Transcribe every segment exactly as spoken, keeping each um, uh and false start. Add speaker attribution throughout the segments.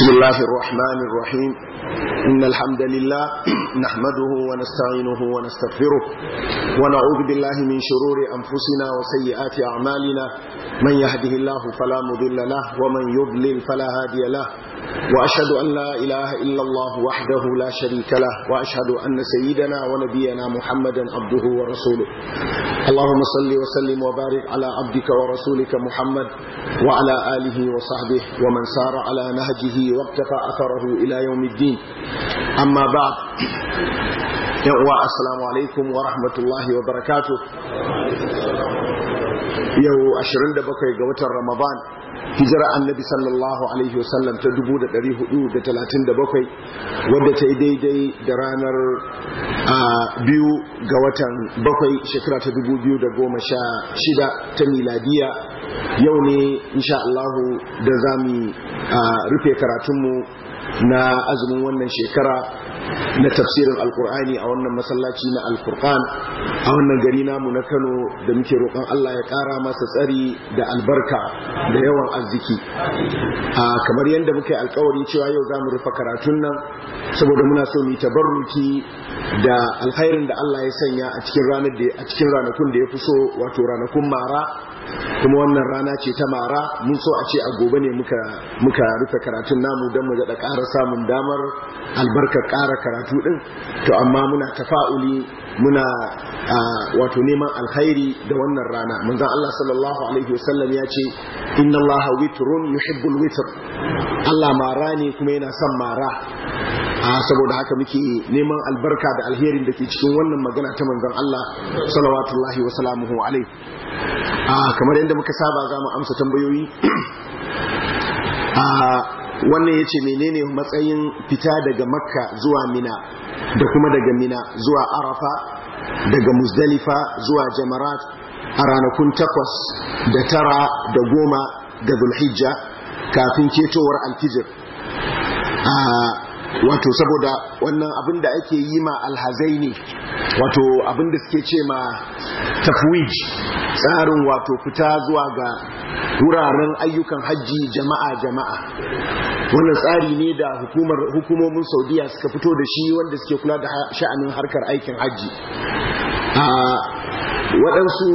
Speaker 1: بسم الله الرحمن الرحيم إن الحمد لله نحمده ونستعينه ونستغفره ونعوذ بالله من شرور أنفسنا وسيئات أعمالنا من يهده الله فلا مضل له ومن يضلل فلا هادي له وأشهد أن لا إله إلا الله وحده لا شريك له وأشهد أن سيدنا ونبينا محمدا عبده ورسوله اللهم صل وسلم وبارك على عبدك ورسولك محمد وعلى آله وصحبه ومن سار على نهجه واقتفى أثره إلى يوم الدين أما بعد السلام عليكم ورحمة الله وبركاته يو أشرين دبقى قوة رمضان hijira annabi sallallahu alaihi wasallam ta dubu da ɗari hudu da talatin da bakwai wadda ta yi daidai da ranar biyu ga watan bakwai shekara ta dubu biyu da goma sha shida ta miladiya yau ne insha Allahu da za mu rufe karatunmu na azumin wannan shekara na tafsirin alkur'ani a wannan masallaci na alfurqan a wannan gari namu na Kano da muke roƙon Allah ya ƙara masa tsari da albarka da yawan arziki a kamar yadda muke alƙawari cewa yau za mu rufe karatun nan saboda muna so mu tabarruki da alkhairin da Allah ya sanya a cikin ranar da a cikin ranakun da ya fi so wato ranakun mara kuma wannan rana ce ta mara mun so a ce a gobe ne muka muka rufe karatun namu don mu da ƙara samun damar albarkar ƙara karatu din to amma muna tafa'uli muna wato neman alkhairi da wannan rana manzon Allah sallallahu alaihi wasallam ya ce inna Allaha witrun yuhibbul witr Allah mara ne kuma yana son mara a saboda haka muke neman albarka da alherin da ke cikin wannan magana ta manzon Allah sallallahu wa sallamuhu alaihi a kamar yadda muka saba za mu amsa tambayoyi a wannan yace menene matsayin fita daga makka zuwa mina da kuma daga mina zuwa arafa daga muzdalifa zuwa jamarat a ranakun takwas da tara da goma da zulhijja kafin ketowar alfijir a wato saboda wannan abin da ake yi ma alhazai ne wato abin da suke ce ma tafwij tsarin wato fita zuwa ga wuraren ayyukan hajji jama'a jama'a wannan tsari ne da hukumar hukumomin Saudiya suka fito da shi wanda suke kula da sha'anin harkar aikin hajji a waɗansu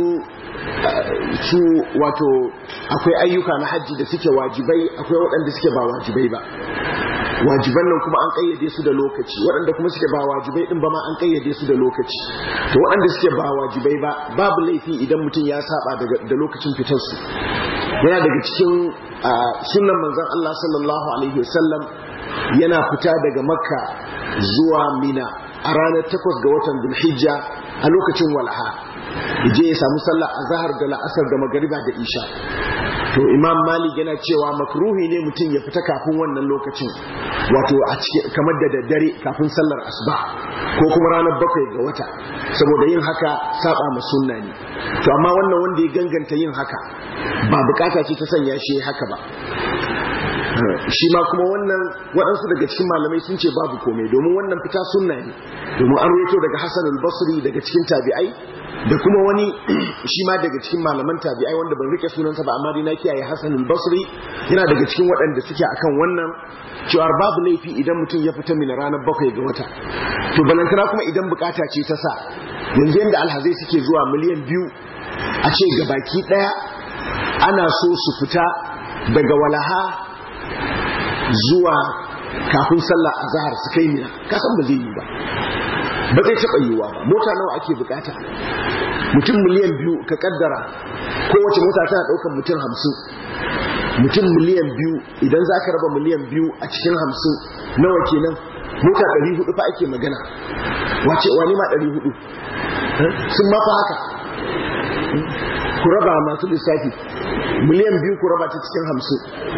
Speaker 1: su wato akwai ayyuka na hajji da suke wajibai akwai waɗanda suke ba wajibai ba wajiban nan kuma an kayyade su da lokaci waɗanda kuma suke ba wajibai din ba ma an kayyade su da lokaci to waɗanda suke ba wajibai ba babu laifi idan mutum ya saba da lokacin fitar su yana daga cikin sunnan manzon Allah sallallahu alaihi wasallam yana fita daga makka zuwa mina a ranar takwas ga watan dhulhijja a lokacin walha yaje ya samu sallah azhar da la'asar da magriba da isha to imam malik yana cewa makruhi ne mutum ya fita kafin wannan lokacin wato a cikin kamar da daddare kafin sallar asuba ko kuma ranar bakwai ga wata saboda yin haka saba ma sunna ne to amma wannan wanda ya ganganta yin haka ba bukata ce ta sanya shi haka ba shi ma kuma wannan waɗansu daga cikin malamai sun ce babu komai domin wannan fita sunna ne domin an rawaito daga Hassan al-Basri daga cikin tabi'ai da kuma wani shi ma daga cikin malaman tabi'ai wanda ban rike sunansa ba amma dai na kiyaye Hassan al-Basri yana daga cikin waɗanda suke akan wannan cewa babu laifi idan mutum ya fita mina ranar bakwai ga wata to balantana kuma idan bukata ce ta sa yanzu yanda alhazai suke zuwa miliyan biyu a ce gabaki daya ana so su fita daga walaha zuwa kafin sallah azhar su kai mina kasan ba zai yi ba ba zai taɓa yiwuwa ba mota nawa ake bukata mutum miliyan biyu ka kaddara kowace mota tana ɗaukar mutum hamsin mutum miliyan biyu idan za ka raba miliyan biyu a cikin hamsin nawa kenan mota ɗari hudu fa ake magana wace wani ma ɗari hudu sun mafa haka ku raba masu lissafi miliyan biyu ku raba ta cikin hamsin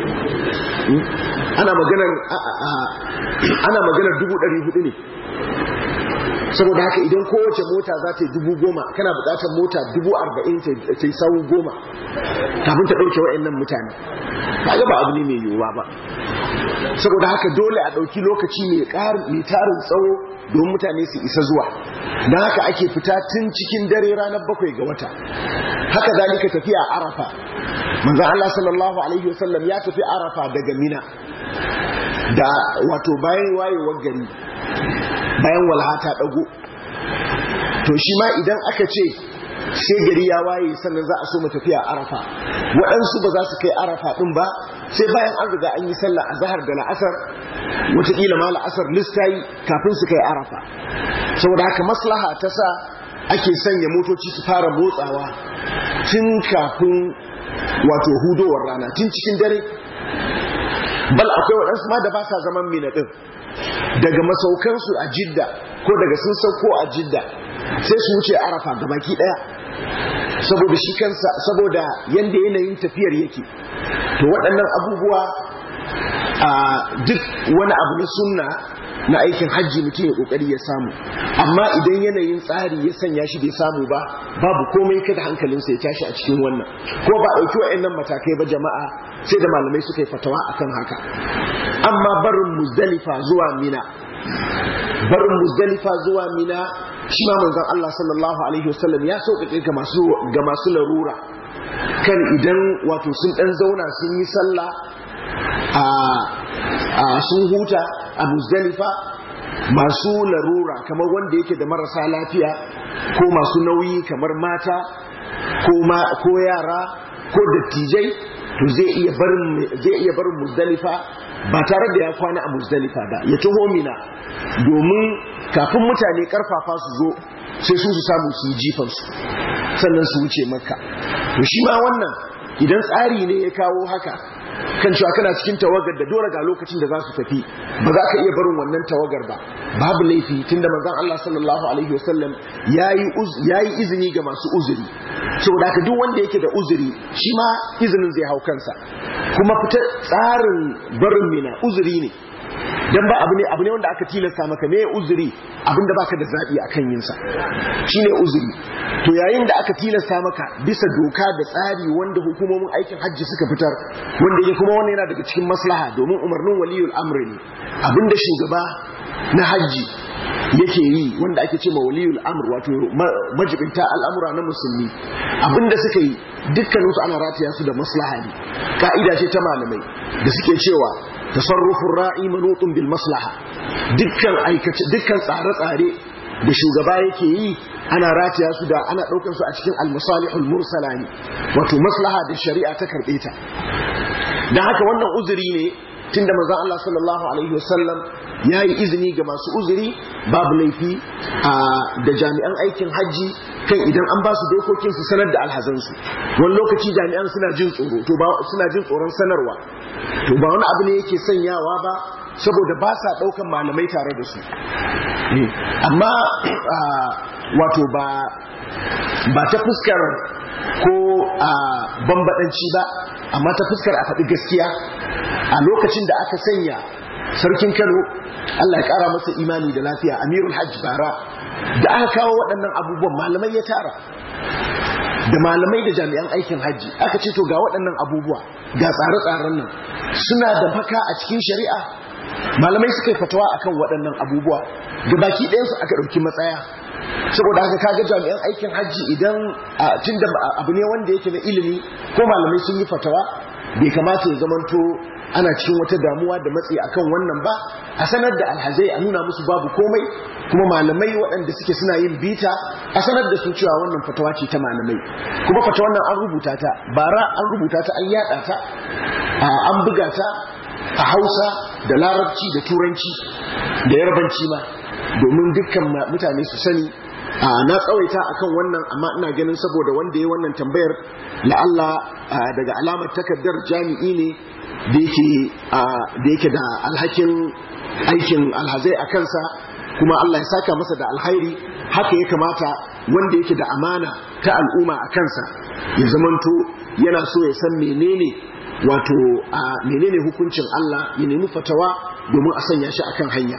Speaker 1: ana maganar ana maganar dubu ɗari hudu ne saboda haka idan kowace mota za ta yi dubu goma kana bukatar mota dubu arba'in ta yi sawu goma kafin ta ɗauke wa'annan mutane ba ba abu ne mai yiwuwa ba saboda haka dole a ɗauki lokaci mai tarin tsawo don mutane su isa zuwa don haka ake fita tun cikin dare ranar bakwai ga wata haka zalika tafiya arafa manzon Allah sallallahu alaihi wasallam ya tafi arafa daga mina da wato bayan wayewar gari bayan walha ta dago to shi ma idan aka ce sai gari ya waye sannan za a so mu tafiya arafa waɗansu ba za su kai arafa ɗin ba sai bayan an riga an yi sallah azhar da la'asar wataƙila ma la'asar listayi kafin su kai arafa saboda haka maslaha ta sa ake sanya motoci su fara motsawa tun kafin wato hudowar rana tun cikin dare bal akwai waɗansu ma da ba sa zaman mina ɗin daga masaukansu a jidda ko daga sun sauko a jidda sai su wuce arafa gabaki ɗaya saboda shi kansa saboda yanda yanayin tafiyar yake to waɗannan abubuwa a duk wani abu na sunna na aikin hajji mutum ya kokari ya samu amma idan yanayin tsari ya sanya shi bai samu ba babu komai kada hankalinsa ya tashi a cikin wannan ko ba dauki wayannan matakai ba jama'a sai da malamai suka yi fatawa akan haka amma barin muzdalifa zuwa mina barin muzdalifa zuwa mina shi ma manzon Allah sallallahu alaihi wasallam ya sauƙaƙe ga masu ga masu larura kan idan wato sun dan zauna sun yi sallah a sun huta a muzdalifa masu larura kamar wanda yake da marasa lafiya ko masu nauyi kamar mata ko yara ko dattijai to zai iya barin zai iya barin muzdalifa ba tare da ya kwana a muzdalifa ba ya taho mina domin kafin mutane karfafa su zo sai su su samu su yi jifansu sannan su wuce makka to shi ma wannan idan tsari ne ya kawo haka kan cewa kana cikin tawagar da dole ga lokacin da za su tafi ba za ka iya barin wannan tawagar ba babu laifi tunda manzon Allah sallallahu alaihi wasallam yayi yayi izini ga masu uzuri saboda haka duk wanda yake da uzuri shi ma izinin zai hau kansa kuma fita tsarin barin mina uzuri ne dan ba abu ne abu ne wanda aka tilasta maka me uzuri abinda baka da zabi akan yin sa shine uzuri to yayin da aka tilasta maka bisa doka da tsari wanda hukumomin aikin hajji suka fitar wanda yake kuma wannan yana daga cikin maslaha domin umarnin waliyul amri ne abinda shugaba na hajji yake yi wanda ake cewa waliyul amr wato majibinta al'amura na musulmi abinda suka yi dukkaninsu ana rataya su da maslaha ne ka'ida ce ta malamai da suke cewa tasarrufur ra'i manutun bil maslaha dukkan aikace dukkan tsare-tsare da shugaba yake yi ana rataya su da ana daukar su a cikin al-masalihul mursala ne wato maslaha da shari'a ta karbe ta dan haka wannan uzuri ne tunda manzon Allah sallallahu alaihi wasallam yayi izini ga masu uzuri babu laifi da jami'an aikin haji kan idan an ba su dokokin su sanar da alhazansu wani lokaci jami'an suna jin tsoro to ba suna jin tsoron sanarwa to ba wani abu ne yake sanyawa ba saboda ba sa daukan malamai tare da su amma wato ba ba ta fuskar ko bambadanci ba amma ta fuskar a faɗi gaskiya a lokacin da aka sanya sarkin Kano Allah ya ƙara masa imani da lafiya Amirul Hajj Bara da aka kawo waɗannan abubuwan malamai ya tara da malamai da jami'an aikin hajji aka ce to ga waɗannan abubuwa ga tsare-tsaren nan suna da baka a cikin shari'a malamai suka yi fatawa akan waɗannan abubuwa da baki ɗayansu aka ɗauki matsaya saboda haka kaga jami'an aikin hajji idan tunda abu ne wanda yake na ilimi ko malamai sun yi fatawa bai kamata ya zamanto ana cikin wata damuwa da matsi akan wannan ba a sanar da alhazai a nuna musu babu komai kuma malamai waɗanda suke suna yin bita a sanar da su cewa wannan fatawa ce ta malamai kuma fatawa nan an rubuta ta bara an rubuta ta an yada ta an buga ta a Hausa da Larabci da Turanci da Yarbanci ma domin dukkan mutane su sani na tsawaita akan wannan amma ina ganin saboda wanda ya wannan tambayar la'alla daga alamar takardar jami'i ne da yake da alhakin aikin alhazai a kansa kuma Allah ya saka masa da alhairi haka ya kamata wanda yake da amana ta al'umma a kansa ya zamanto yana so ya san menene wato a menene hukuncin Allah ya nemi fatawa domin a sanya shi akan hanya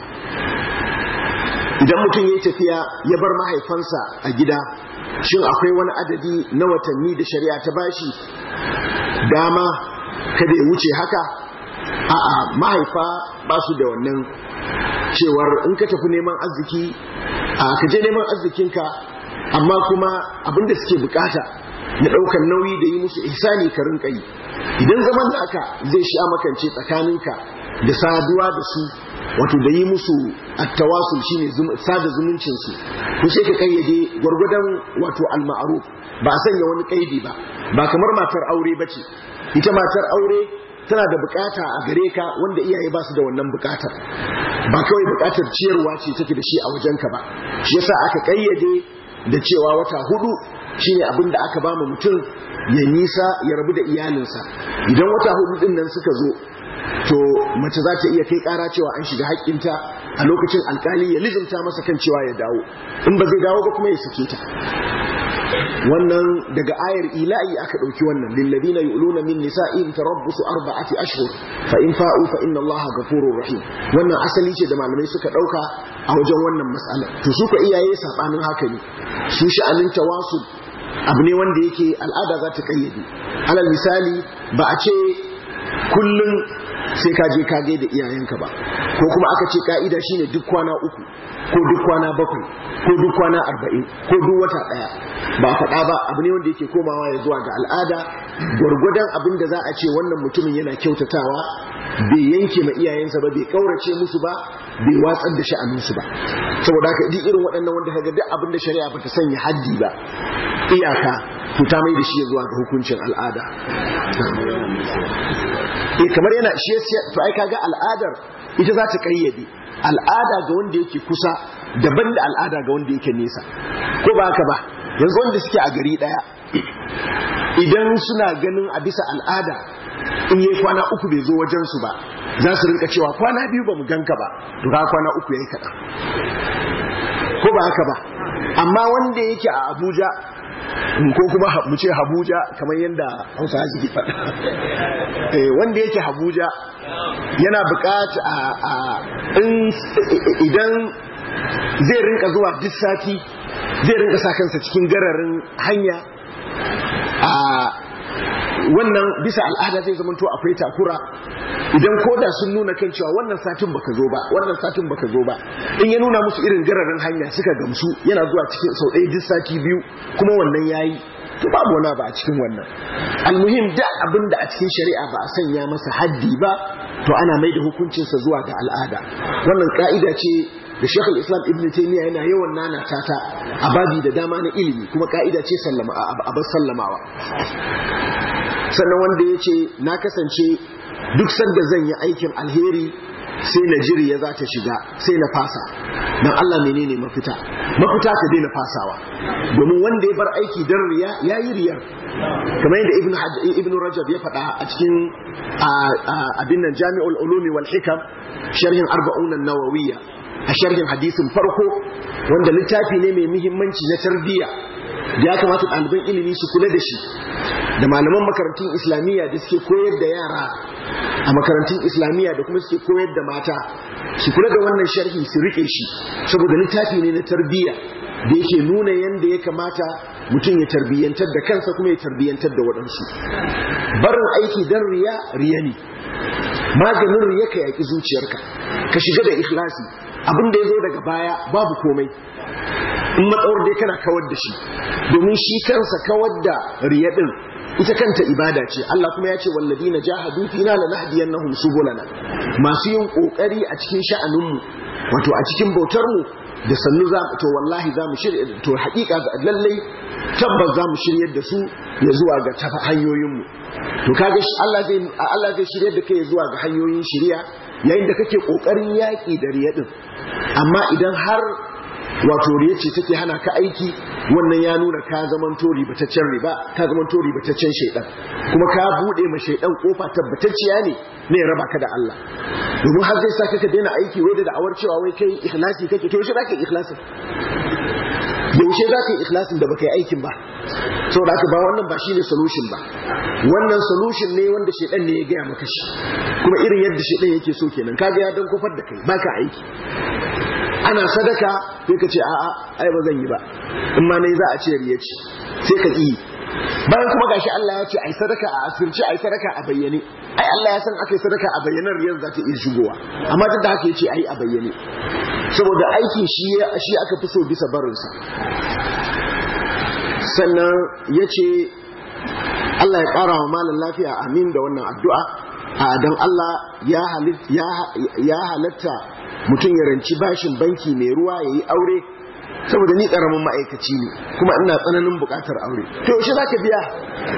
Speaker 1: idan mutum ya yi tafiya ya bar mahaifansa a gida shin akwai wani adadi na watanni da shari'a ta bashi dama kada ya wuce haka a'a mahaifa ba su da wannan cewar in ka tafi neman arziki a ka je neman arzikinka amma kuma abinda suke bukata na daukan nauyi da yi musu ihsani ka rinka yi idan zaman naka zai sha makance tsakaninka da saduwa da su wato da yi musu attawasul shine sada zumuncin su to sai ka kayyade gurgudan wato al-ma'ruf ba a sanya wani kaidi ba ba kamar matar aure bace ita matar aure tana da bukata a gare ka wanda iyaye ba su da wannan bukatar ba kawai bukatar ciyarwa ce take da shi a wajenka ba shi yasa aka kayyade da cewa wata hudu shine abin da aka ba mu mutum ya nisa ya rabu da iyalinsa idan wata hudu din nan suka zo to mace za ta iya kai kara cewa an shiga haƙƙinta a lokacin alkali ya lizumta masa kan cewa ya dawo in ba zai dawo ba kuma ya sake ta wannan daga ayar ila'i aka ɗauki wannan lilladina yu'luna min nisa'in tarabbusu arba'ati ashhur fa in fa'u fa inna Allaha ghafurur rahim wannan asali ce da malamai suka ɗauka a wajen wannan mas'ala to su ka iyaye sabanin haka ne su sha'anin tawasul abu ne wanda yake al'ada za ta kayyade alal misali ba a ce kullum sai ka je ka gaida iyayenka ba ko kuma aka ce ka'ida shine duk kwana uku ko duk kwana bakwai ko duk kwana arba'in ko duk wata daya ba faɗa ba abu ne wanda yake komawa ya zuwa ga al'ada gwargwadon abin da za a ce wannan mutumin yana kyautatawa bai yanke ma iyayensa ba bai kaurace musu ba bai watsar da sha'aninsu ba saboda haka duk irin waɗannan wanda kaga duk abin da shari'a bata sanya haddi ba iyaka to ta mai da shi zuwa ga hukuncin al'ada eh kamar yana shi to ai kaga al'adar ita za ta kayyade al'ada ga wanda yake kusa daban da al'ada ga wanda yake nesa ko ba haka ba yanzu wanda suke a gari daya idan suna ganin a bisa al'ada in yi kwana uku bai zo wajen su ba za su rinka cewa kwana biyu ba mu ganka ba to ka kwana uku yayi kaɗan ko ba haka ba amma wanda yake a Abuja ko kuma mu ce Habuja kamar yadda Hausa suke faɗa eh wanda yake Habuja yana buƙata a idan zai rinka zuwa duk sati zai rinka sa kansa cikin gararin hanya a wannan bisa al'ada zai zama to akwai takura idan koda sun nuna kan cewa wannan satin baka zo ba wannan satin baka zo ba in ya nuna musu irin gararin hanya suka gamsu yana zuwa cikin sau ɗaya duk sati biyu kuma wannan yayi to babu wani ba a cikin wannan almuhim da abinda a cikin shari'a ba a sanya masa haddi ba to ana mai da hukuncinsa zuwa ga al'ada wannan ka'ida ce da Sheikh al-Islam Ibn Taymiyyah yana yawan nanata ta a babi da dama na ilimi kuma ka'ida ce sallama a bar sallamawa sannan wanda yace na kasance duk sanda zan yi aikin alheri sai na jiri ya za ta shiga sai na fasa dan Allah menene mafita mafita ka daina fasawa domin wanda ya bar aiki dan riya yayi riyar kamar yadda Ibn Ibn Rajab ya faɗa a cikin abin nan Jami'ul Ulumi wal Hikam sharhin arba'un an-Nawawiyya a sharhin hadisin farko wanda littafi ne mai muhimmanci na tarbiyya da ya kamata ɗaliban ilimi su kula da shi da malaman makarantun islamiyya da suke koyar da yara a makarantun islamiyya da kuma suke koyar da mata su kula da wannan sharhi su rike shi saboda littafi ne na tarbiyya da yake nuna yanda ya kamata mutum ya tarbiyyantar da kansa kuma ya tarbiyyantar da waɗansu barin aiki don riya riya ne maganin riya ka yaƙi zuciyarka ka shiga da ikhlasi abin da ya zo daga baya babu komai in matsawar dai kana kawar da shi domin shi kansa kawar da riya din ita kanta ibada ce Allah kuma ya ce walladina jahadu fina lanahdiyannahum subulana masu yin kokari a cikin sha'aninmu wato a cikin bautar mu da sannu za to wallahi za mu shirye to hakika lallai tabbas za mu shiryar da su ya zuwa ga tafa hanyoyin mu to kaga Allah zai Allah zai shiryar da kai zuwa ga hanyoyin shiriya yayin da kake kokarin yaki da riya din amma idan har wato riya ce take hana ka aiki wannan ya nuna ka zaman tori bataccen riba ka zaman tori bataccen shaydan kuma ka bude ma shaydan kofa tabbatacciya ne ne raba ka da Allah domin har zai saka ka daina aiki wai da da'awar cewa wai kai ikhlasi kake to yaushe zaka yi ikhlasin yaushe zaka yi ikhlasin da baka yi aikin ba saboda haka ba wannan ba shine solution ba wannan solution ne wanda shaydan ne ya ga maka shi kuma irin yadda shaydan yake so kenan kaga ya dan kofar da kai baka aiki ana sadaka sai ka ce a'a ai ba zan yi ba in ma nayi za a ce riya ce sai ka yi bayan kuma gashi Allah ya ce ai sadaka a asirce ai sadaka a bayyane ai Allah ya san akai sadaka a bayyanar riyar za ta iya shigowa amma duk da haka yace ai a bayyane saboda aikin shi shi aka fi so bisa barin sa sannan yace Allah ya ƙara wa malam lafiya, amin da wannan addu'a. Don Allah ya halatta mutum ya ranci bashin banki mai ruwa ya yi aure, saboda ni ƙaramin ma'aikaci ne kuma ina tsananin buƙatar aure. To yaushe za ka biya?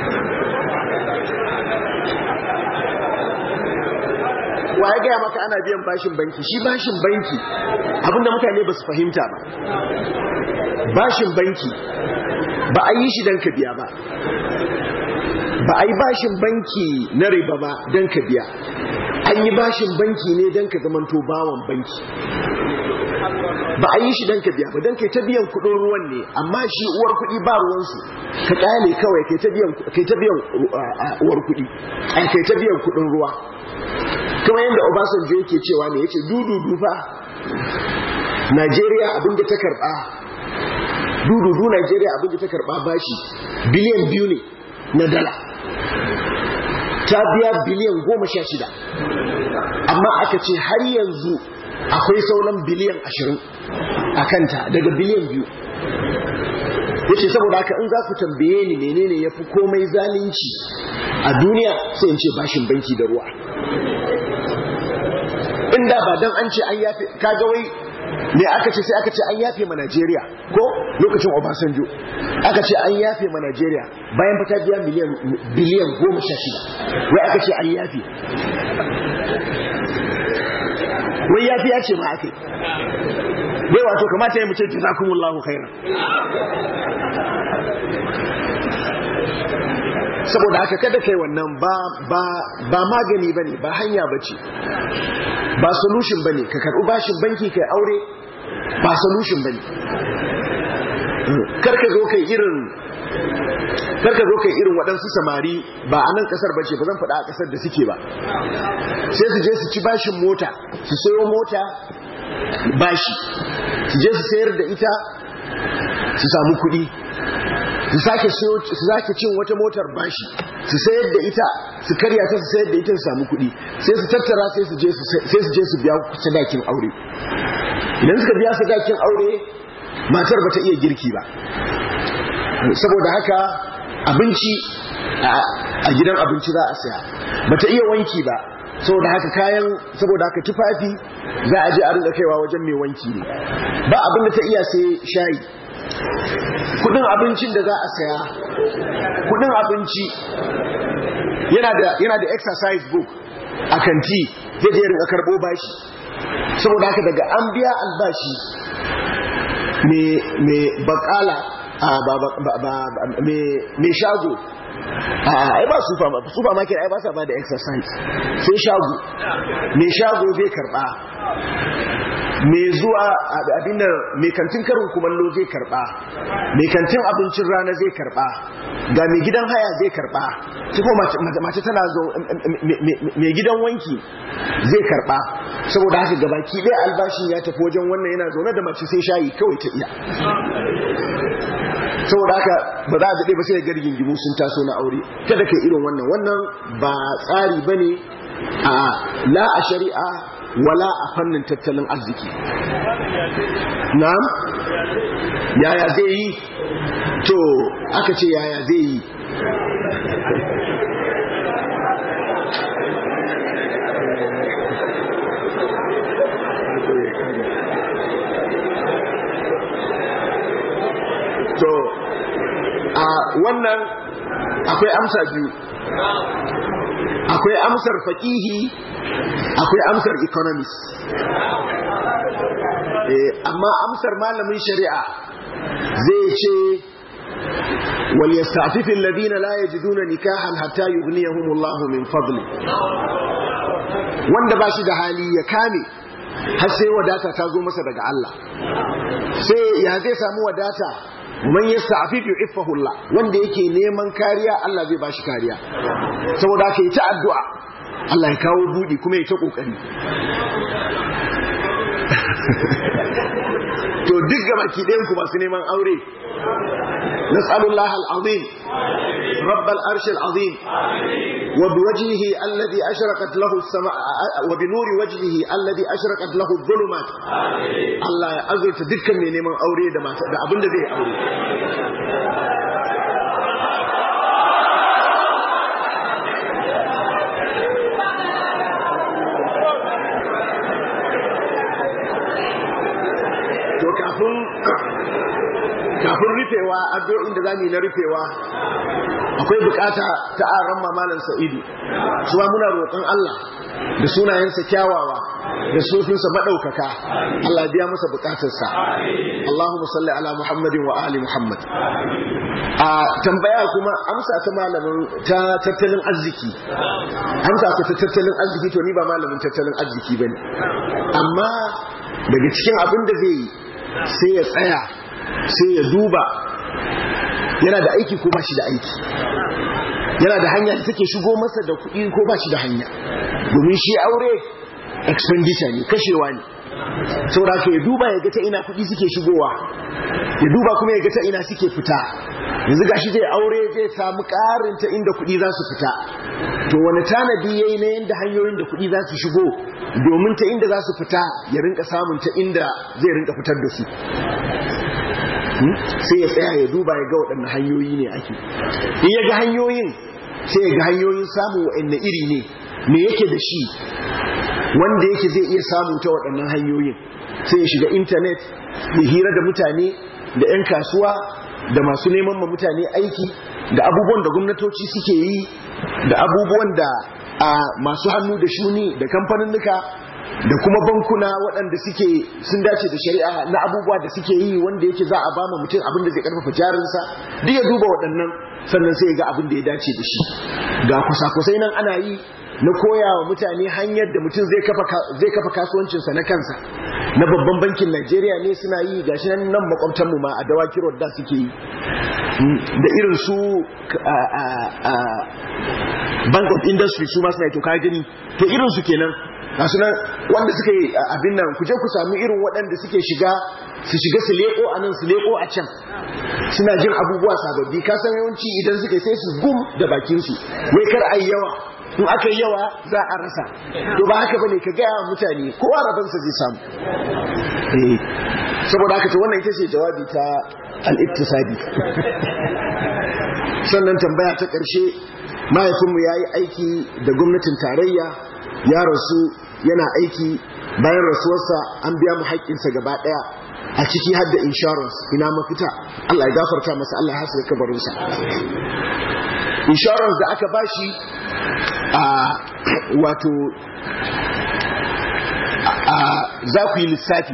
Speaker 1: Wa ya gaya maka ana biyan bashin banki? Shi bashin banki abinda mutane ba su fahimta ba, bashin banki ba a yi shi don ka biya ba, ba a yi bashin banki na riba ba don ka biya, an yi bashin banki ne don ka zamanto bawan banki. Ba a yi shi don ka biya ba, don kai ta biyan kudin ruwan ne, amma shi uwar kudi ba ruwansu, ka kyale kawai kai ta biyan uwar kudi, ai kai ta biyan kudin ruwa. Kuma yadda Obasanjo yake cewa ne, yace dududu fa Najeriya abin da ta karba, dududu Najeriya abin da ta karba bashi biliyan biyu ne na dala, ta biya biliyan goma sha shida, amma aka ce har yanzu akwai sauran biliyan ashirin a kanta daga biliyan biyu. Yace saboda haka in za ku tambaye ni menene ya fi komai zalunci a duniya, sai in ce bashin banki da ruwa. Inda ba dan an ce an yafe, kaga wai me aka ce, sai aka ce an yafe ma Najeriya ko lokacin Obasanjo aka ce an yafe ma Najeriya bayan fata biya miliyan biliyan goma sha shida, wai aka ce an yafe, wai yafi ya ce ma ake wai wato kamata ya mu ce jazakumullahu khairan. Saboda haka kada kai wannan ba ba ba magani bane, ba hanya bace, ba solution bane. Ka karɓi bashin banki kai aure ba solution bane. Karka zo kai irin karka zo kai irin waɗansu samari, ba a nan ƙasar bace, ba zan faɗa a ƙasar da suke ba, sai su je su ci bashin mota, su sayo mota bashi, su je su sayar da ita su samu kuɗi, su sake su sake cin wata motar bashi, su sayar da ita, su karya ta, su sayar da ita su samu kuɗi, sai su tattara sai su je su sai su je su biya sadakin aure. Idan suka biya sadakin aure, matar bata iya girki ba, saboda haka abinci a gidan abinci za a saya, bata iya wanki ba, saboda haka kayan saboda haka tufafi za a je a rinka kaiwa wajen mai wanki ne, ba abin da ta iya sai shayi. Kudin abincin da za a saya, kudin abinci yana da yana da exercise book a kanti, zai je rinka karbo bashi, saboda haka daga an biya albashi me bakala me shago, ai ba supermarket, ai ba sa ba da exercise, sai shago, me shago zai karba, me zuwa abinda mai kantin karin kumallo zai karba, mai kantin abincin rana zai karba, ga mai gidan haya zai karba, ko mace tana zo mai gidan wanki zai karba. Saboda haka gabaki ɗaya albashin ya tafi wajen wannan, yana zaune da mace sai shayi kawai ta iya. Saboda haka ba za a daɗe ba sai ga rigingimu sun taso na aure. Kada kai irin wannan, wannan ba tsari bane a la a shari'a wala a fannin tattalin arziki. Na'am, yaya zai yi? To aka ce yaya zai yi? To a wannan akwai amsa biyu, akwai amsar faqihi, akwai amsar economist. Eh, amma amsar malamin shari'a zai ce wal yasta'fifu alladhina la yajiduna nikahan hatta yughniyahumullahu min fadli. Wanda ba shi da hali ya kame har sai wadata ta zo masa daga Allah. Sai ya zai samu wadata? Man yasta'fifu yu'iffahu Allah. Wanda yake neman kariya, Allah zai bashi kariya. Saboda haka yi ta addu'a, Allah ya kawo budi kuma ya ta kokari. To duk gaba ki ɗayan ku masu neman aure, nas'alullahi al-azim rabbal arshil azim wa biwajhihi alladhi ashraqat lahu as-samaa wa bi nuri wajhihi alladhi ashraqat lahu adh-dhulumat, Allah ya azurta dukkan mai neman aure da mata da abinda zai aure. to kafin kafin rufewa addu'o'in da zamu yi na rufewa akwai bukata ta aran mamalan Sa'idu suwa muna roƙon Allah da sunayensa kyawawa da sufinsa madaukaka Allah ya biya masa bukatarsa Allahumma salli ala Muhammadin wa ali Muhammad. A tambaya kuma amsa ta malamin ta tattalin arziki amsa ta tattalin arziki to ni ba malamin tattalin arziki bane, amma daga cikin abin da zai sai ya tsaya sai ya duba yana da aiki ko ba shi da aiki, yana da hanya da take shigo masa da kuɗi ko ba shi da hanya, domin shi aure expenditure ne, kashewa ne. saboda ka ya duba ya ga ta ina kuɗi suke shigowa, ya duba kuma ya ga ta ina suke fita. Yanzu gashi zai aure zai samu ƙarin ta inda kuɗi za su fita, to wani tanadi yayi na yanda hanyoyin da kuɗi za su shigo domin ta inda za su fita ya rinka samun ta inda zai rinka fitar da su. Sai ya tsaya ya duba ya ga waɗanne hanyoyi ne ake, in ya ga hanyoyin sai ya ga hanyoyin samu waɗanne iri ne, me yake da shi wanda yake zai iya samu ta waɗannan hanyoyin. Sai ya shiga intanet ya hira da mutane da 'yan kasuwa da masu neman ma mutane aiki da abubuwan da gwamnatoci suke yi da abubuwan da masu hannu da shuni da kamfaninnika da kuma bankuna waɗanda suke sun dace da shari'a na abubuwa da suke yi wanda yake za a bama mutum abin da zai karfafa jarinsa, duk ya duba waɗannan sannan sai ya ga abin da ya dace da shi. Ga kusa-kusai nan ana yi na koya wa mutane hanyar da mutum zai kafa kasuwancinsa na kansa, na babban bankin Najeriya ne suna yi, gashi nan nan makwabtanmu ma a Dawaki Road da suke yi, da irin su Bank of Industry su ma suna yi, to ka gani to irin su kenan gasu nan wanda suka yi abin nan. ku je ku sami irin waɗanda suke shiga su shiga su leko a nan su leko a can, suna jin abubuwa sababbi. ka san yawanci idan suka sai su gum da bakinsu wai kar ayi yawa, in aka yi yawa za a rasa. To ba haka bane, ka gaya mutane kowa rabansa zai samu. eh saboda haka to wannan ita ce jawabi ta al-iktisadi. Sannan tambaya ta ƙarshe, mahaifinmu ya yi aiki da gwamnatin tarayya, ya rasu yana aiki, bayan rasuwarsa an biya mu haƙƙinsa gaba ɗaya a ciki har da insurance. Ina mafita? Allah ya gafarta masa, Allah ya haska kabarinsa. Insurance da aka bashi a wato a za ku yi lissafi,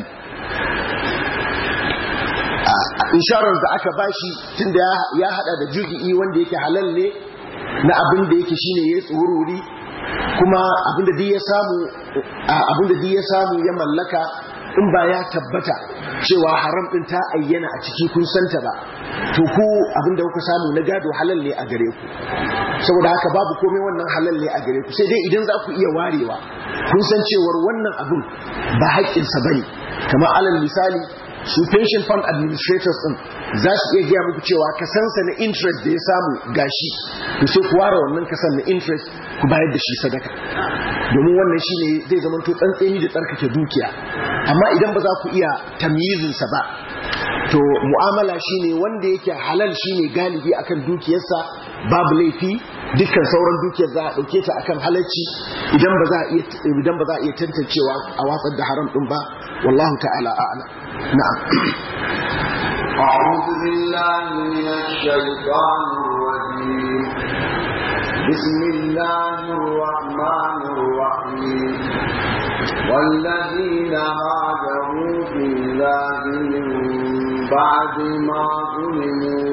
Speaker 1: insurance da aka bashi tunda ya hada da juzi'i wanda yake halal ne na abin da yake shine yayi tsururi, kuma abin da duk ya samu abin da duk ya samu ya mallaka in ba ya tabbata cewa haram din ta ayyana a ciki kun santa ba, to ku abin da kuka samu na gado halal ne a gare ku. Saboda haka babu komai, wannan halal ne a gare ku, sai dai idan za ku iya warewa kun san cewar wannan abin ba haƙƙinsa bane. Kamar alal misali su pension fund administrators din za su iya gaya muku cewa kasansa na interest da ya samu gashi, to sai ku ware wannan kasan na interest ku bayar da shi sadaka, domin wannan shine zai zama to tsantseni da tsarkake dukiya. Amma idan ba za ku iya tamyizinsa ba, to mu'amala shine wanda yake halal shine galibi akan dukiyarsa, babu laifi dukkan sauran dukiyar za a dauke ta akan halacci idan ba za a iya idan ba za a iya tantancewa a watsar da haram din ba. wallahu ta'ala a'lam. na'am.
Speaker 2: a'udhu billahi minash shaitanir rajim. bismillahir rahmanir rahim. والذين هاجروا في الله من بعد ما ظلموا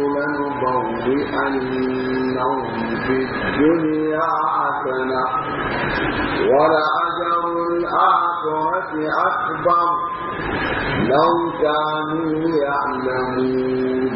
Speaker 2: لنبوئنهم في الدنيا حسنة ولأجر الآخرة أكبر لو كانوا يعلمون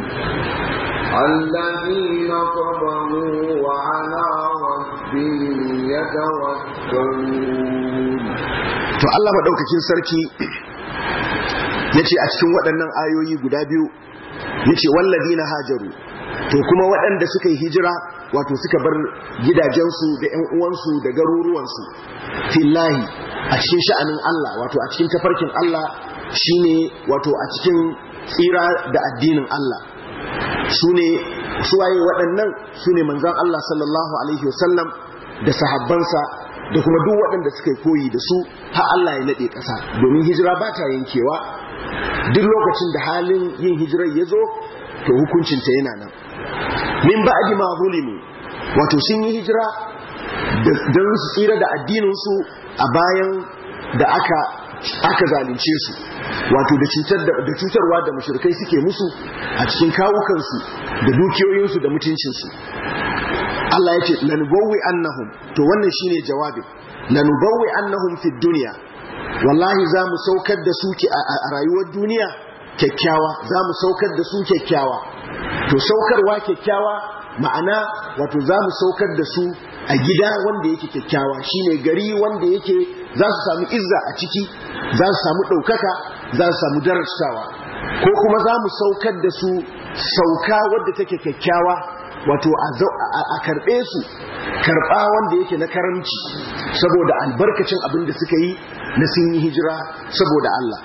Speaker 2: الذين صبروا وعلى ربهم يتوكلون.
Speaker 1: To Allah maɗaukakin sarki ya ce a cikin waɗannan ayoyi guda biyu ya ce wallazina hajaru, to kuma waɗanda suka yi hijira wato suka bar gidajensu da ‘yan uwansu da garuruwansu fillahi a cikin sha'anin Allah, wato a cikin tafarkin Allah shine wato a cikin tsira da addinin Allah. su ne suwaye waɗannan su ne manzan Allah sallallahu alaihi wasallam da sahabbansa da kuma duk waɗanda suka yi koyi da su har Allah ya nade ƙasa, domin hijira ba ta yankewa. Duk lokacin da halin yin hijirar ya zo to hukuncinta yana nan. Min ba'di ma zulimu, wato sun yi hijira don su tsira da addininsu a bayan da aka aka zalunce su, wato da cutar da cutarwa da mushrikai suke musu a cikin kawukansu da dukiyoyinsu da mutuncinsu. Allah ya ce lanubawwi annahum, to wannan shine jawabin, lanubawwi annahum fid dunya, wallahi za mu saukar da su a rayuwar duniya kyakkyawa, za mu saukar da su kyakkyawa. To saukarwa kyakkyawa ma'ana wato za mu saukar da su a gida wanda yake kyakkyawa, shine gari wanda yake za su samu izza a ciki, za su samu ɗaukaka, za su samu darasawa. Ko kuma za mu saukar da su sauka wadda take kyakkyawa, wato a karɓe su karɓa wanda yake na karamci, saboda albarkacin abin da suka yi na sun yi hijira saboda Allah.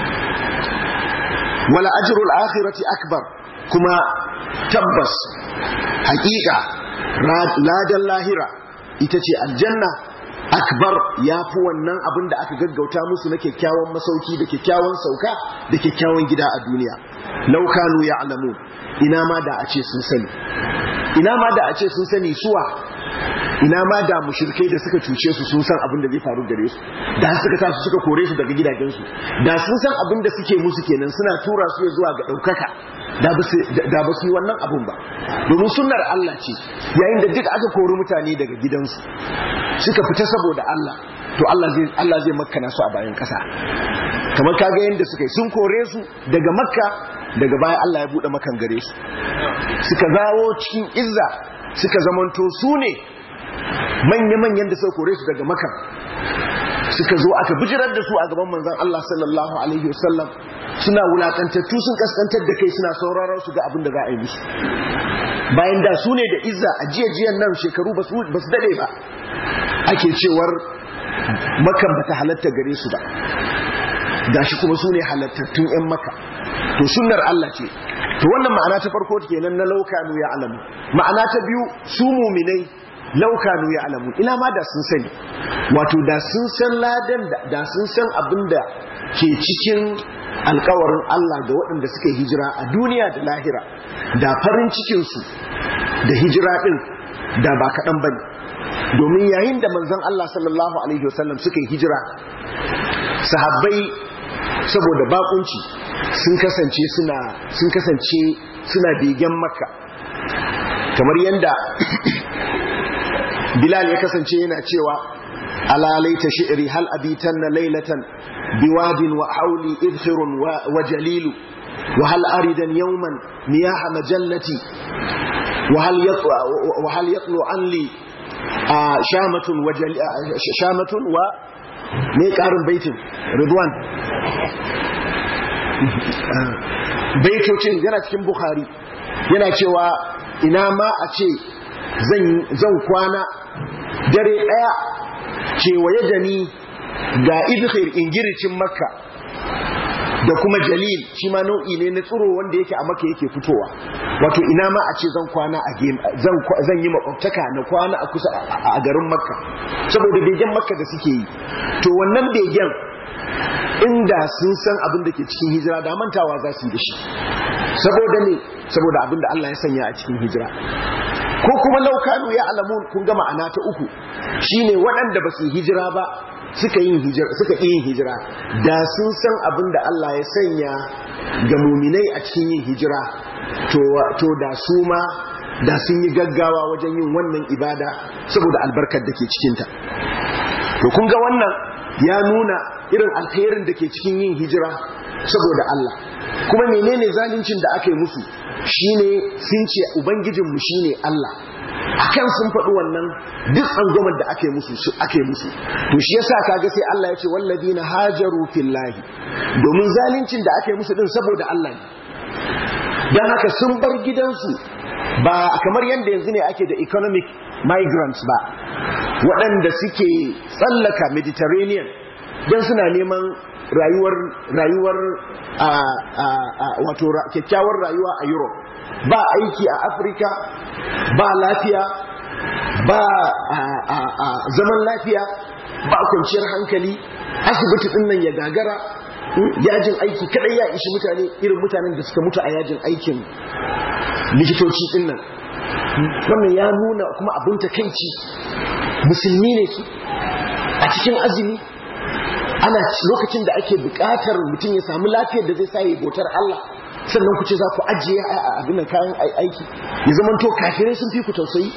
Speaker 1: Wala ajrul akhirati akbar, kuma tabbas hakika ladan lahira ita ce aljanna akbar, ya fi wannan abin da aka gaggauta musu na kyakkyawan masauki da kyakkyawan sauka da kyakkyawan gida a duniya. Law kanu ya'lamun, ina ma da a ce sun sani, ina ma da a ce sun sani suwa, ina ma da mushrikai da suka cuce su sun san abin da zai faru gare su, da suka sa su suka kore su daga gidajensu, da sun san abin da suke musu kenan, suna tura su zuwa ga ɗaukaka, da ba su yi wannan abin ba. Domin sunnar Allah ce, yayin da duk aka kori mutane daga gidansu suka fita saboda Allah, to Allah zai makkana su a bayan ƙasa. Kamar kaga yadda suka yi, sun kore su daga Makka, daga baya Allah ya buɗe makan gare su, suka zawo cikin izza, suka zamanto su ne manya-manyan da suka kore su daga Makka, suka zo aka bijirar da su a gaban manzon Allah sallallahu alaihi wasallam, suna wulakantattu, sun kaskantar da kai, suna sauraron su ga abin da za a yi musu. Bayan da su ne da izza a jiya-jiyan nan shekaru ba su dade ba ake cewar Makkan bata halatta gare su ba, gashi kuma su ne halattattun 'yan Makka. To sunnar Allah ce. To wannan ma'ana ta farko kenan na laukanu ya alamu. Ma'ana ta biyu, su muminai laukanu ya alamu, ina ma da sun sani, wato da sun san ladan, da sun san abin da ke cikin alkawarin Allah ga waɗanda suka yi hijira a duniya da lahira, da farin cikinsu da hijira ɗin da ba kaɗan ba ne. Domin yayin da manzon Allah sallallahu alaihi wasallam suka yi hijira, sahabbai saboda bakunci sun kasance suna sun kasance suna begen Makka, kamar yanda Bilal ya kasance yana cewa ala laita shi'ri hal abitanna laylatan biwadin wa hawli idkhirun wa jalilu wa hal aridan yawman miyaha majallati wa hal yatlu wa hal yatlu anli shamatun wa shamatun wa ne karin baitin Ridwan, baitocin yana cikin Bukhari, yana cewa ina ma a ce zan kwana dare daya kewaye da ni ga idkhir ingiricin Makka da kuma jalil, shi ma nau'i ne na tsiro wanda yake a Makka yake fitowa. Wato ina ma a ce zan kwana a zan zan yi makwabtaka na kwana a kusa a garin Makka, saboda begen Makka da suke yi. To wannan begen inda sun san abin da ke cikin hijira da mantawa za su yi da shi, saboda ne saboda abin da Allah ya sanya a cikin hijira. Ko kuma laukanu ya alamun, kun ga ma'ana ta uku shine waɗanda ba su yi hijira ba suka yin hijira suka yin hijira, da sun san abin da Allah ya sanya ga muminai a cikin yin hijira, to to da su ma da sun yi gaggawa wajen yin wannan ibada saboda albarkar da ke cikin ta. To kun ga wannan ya nuna irin alkhairin da ke cikin yin hijira saboda Allah. Kuma menene zaluncin da aka yi musu? Shine sun ce ubangijinmu shine Allah, akan sun faɗi wannan duk tsangwamar da ake musu su ake musu. To shi yasa kaga sai Allah ya ce walladina hajaru fillahi, domin zaluncin da ake musu din saboda Allah ne. Dan haka sun bar gidansu, ba kamar yanda yanzu ne ake da economic migrants ba, waɗanda suke tsallaka Mediterranean dan suna neman rayuwar rayuwar a a wato kyakkyawar rayuwa a Europe. Ba aiki a Africa, ba lafiya, ba zaman lafiya, ba kwanciyar hankali, asibiti din nan ya gagara, yajin aiki kadai ya ishi mutane, irin mutanen da suka mutu a yajin aikin likitoci din nan. Wannan ya nuna kuma abin takeici, musulmi ne su a cikin azumi, ana lokacin da ake bukatar mutum ya samu lafiyar da zai sa ya bautar Allah, sannan ku ce za ku ajiye abin kayan aiki, ya zama to kafirai sun fi ku tausayi.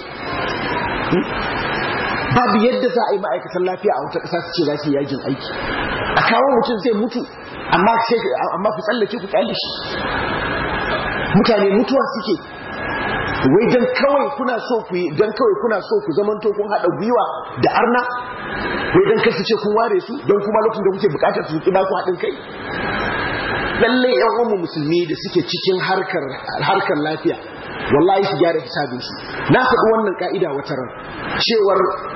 Speaker 1: Babu yadda za a yi ma'aikatan lafiya a wata ƙasa su ce za su yi yajin aiki, a kawo mutum zai mutu amma ku tsallake ku kyale shi. Mutane mutuwa suke wai dan kawai kuna so ku yi dan kawai kuna so ku zamanto kun hada gwiwa da arna, wai dan kasu ce kun ware su don kuma lokacin da kuke bukatar su ba ku hadin kai. Lalle yan uwan musulmi da suke cikin harkar harkar lafiya wallahi su gyara hisabin su. Na faɗi wannan ka'ida wata ran cewar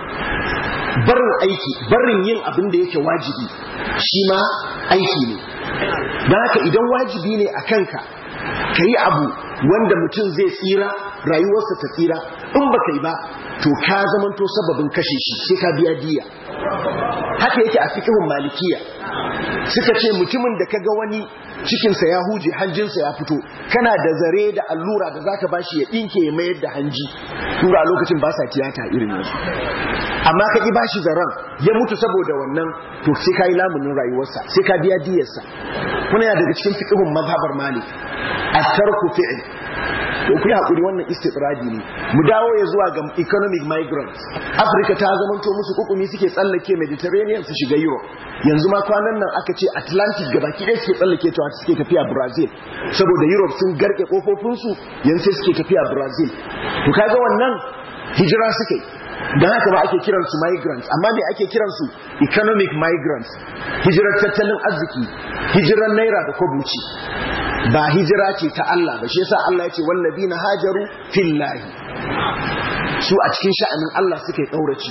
Speaker 1: barin aiki, barin yin abin da yake wajibi shi ma aiki ne. Dan haka idan wajibi ne a kanka ka yi abu wanda mutum zai tsira, rayuwarsa ta tsira, in ba ka yi ba to ka zamanto sababin kashe shi, sai ka biya diya. Haka yake a fiqhun malikiya, suka ce mutumin da kaga wani cikinsa ya huje, hanjinsa ya fito, kana da zare da allura da zaka bashi ya dinke ya mayar da hanji, tura a lokacin ba sa tiyata irin yanzu. Amma ka ki bashi zaren ya mutu saboda wannan, to sai ka yi lamunin rayuwarsa, sai ka biya diyarsa. Kuna yana daga cikin fiqhun mazhabar Malik, at-tarku fi'l. To ku hakuri, wannan istitradi ne. Mu dawo ya zuwa ga economic migrants. Africa ta zamanto musu kukumi, suke tsallake Mediterranean su shiga Europe. Yanzu ma kwanan nan aka ce Atlantic gabaki ɗaya suke tsallake ta suke tafiya Brazil, saboda Europe sun garke kofofinsu, yanzu suke tafiya Brazil. To kaga wannan hijira suke, don haka ba ake kiransu migrants. Amma me ake kiransu? Economic migrants. Hijirar tattalin arziki, hijirar naira da kwabuci, ba hijira ce ta Allah ba. Shi yasa Allah ya ce wallazina hajaru fillahi, su a cikin sha'anin Allah suka yi daurace.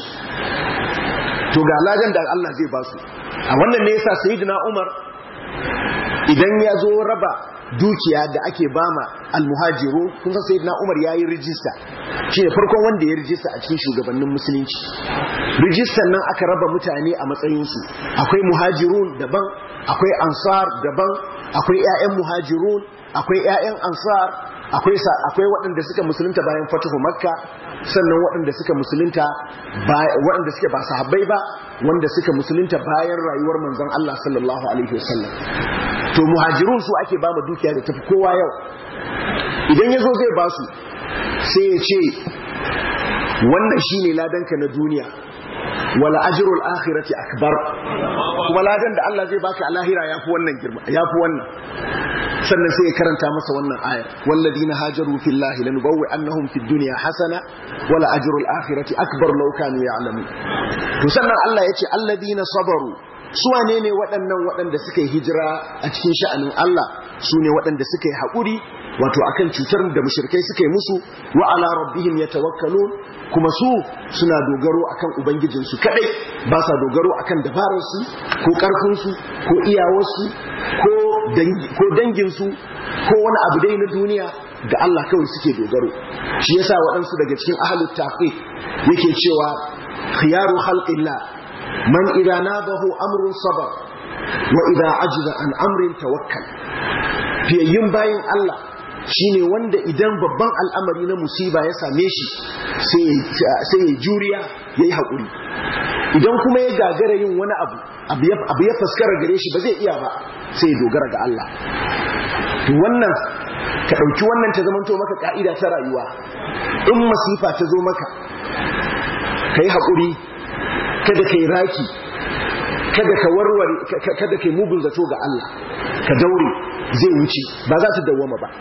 Speaker 1: To ga ladan da Allah zai ba su. A wannan ne yasa sayyidina Umar idan ya zo raba dukiya da ake bama almuhajiru, kun san sayyidina Umar yayi rijista, shine farkon wanda ya rijista a cikin shugabannin musulunci. Rijistan nan aka raba mutane a matsayin su, akwai muhajirun daban, akwai ansar daban, akwai ƴaƴan muhajirun, akwai ƴaƴan ansar, akwai akwai waɗanda suka musulunta bayan fatuhu makka, sannan waɗanda suka musulunta waɗanda suke ba sahabbai ba, wanda suka musulunta bayan rayuwar manzon Allah sallallahu alaihi wasallam. To muhajirun su ake ba mu dukiya da tafi kowa yau. Idan yazo zai ba su, sai ya ce wannan shine ladanka na duniya, wala ajrul akhirati akbar, kuma ladan da Allah zai baka a lahira yafi wannan girma, yafi wannan. Sannan sai ya karanta masa wannan ayar, walladina hajaru fillahi lanubawwi annahum fid dunya hasana wala ajrul akhirati akbar law kanu ya'lamun. To sannan Allah yace alladina sabaru, su wane ne waɗannan waɗanda suka yi hijira a cikin sha'anin Allah? Su ne waɗanda suka yi haƙuri, wato akan cutar da mushrikai suka yi musu, wa ala rabbihim yatawakkalun, kuma su suna dogaro akan ubangijinsu kadai, ba sa dogaro akan dabararsu ko karfinsu ko iyawarsu ko danginsu ko wani abu dai na duniya, ga Allah kawai suke dogaro. Shi yasa waɗansu daga cikin ahlut taqiq yake cewa khiyaru khalqillah man idza nabahu amrun sabar wa idza ajiza an amrin tawakkal. Fiyayyun bayin Allah shine wanda idan babban al'amari na musiba ya same shi sai ya juriya, yayi hakuri. Idan kuma ya gagara yin wani abu abu ya faskara gare shi ba zai iya ba, sai ya dogara ga Allah. To wannan ka dauki wannan ta zamanto maka ka'ida ta rayuwa. In masifa ta zo maka, kai hakuri, kada kai raki, kada ka warware, kada kai mugun zato ga Allah, ka daure, zai wuce, ba za ta dawwama ba.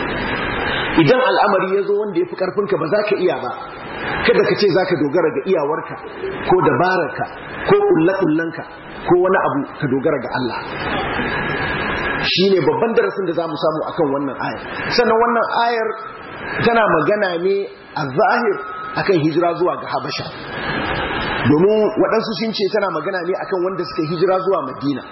Speaker 1: Idan al'amari ya zo wanda ya fi ƙarfinka ba za ka iya ba, kada ka ce za ka dogara ga iyawarka ko dabararka ko ƙulle-ƙullenka ko wani abu, ka dogara ga Allah. Shi ne babban darasin da za mu samu akan wannan ayar. Sannan wannan ayar tana magana ne a zahir akan hijira zuwa ga Habasha, domin waɗansu sun ce tana magana ne akan wanda suka hijira zuwa Madina,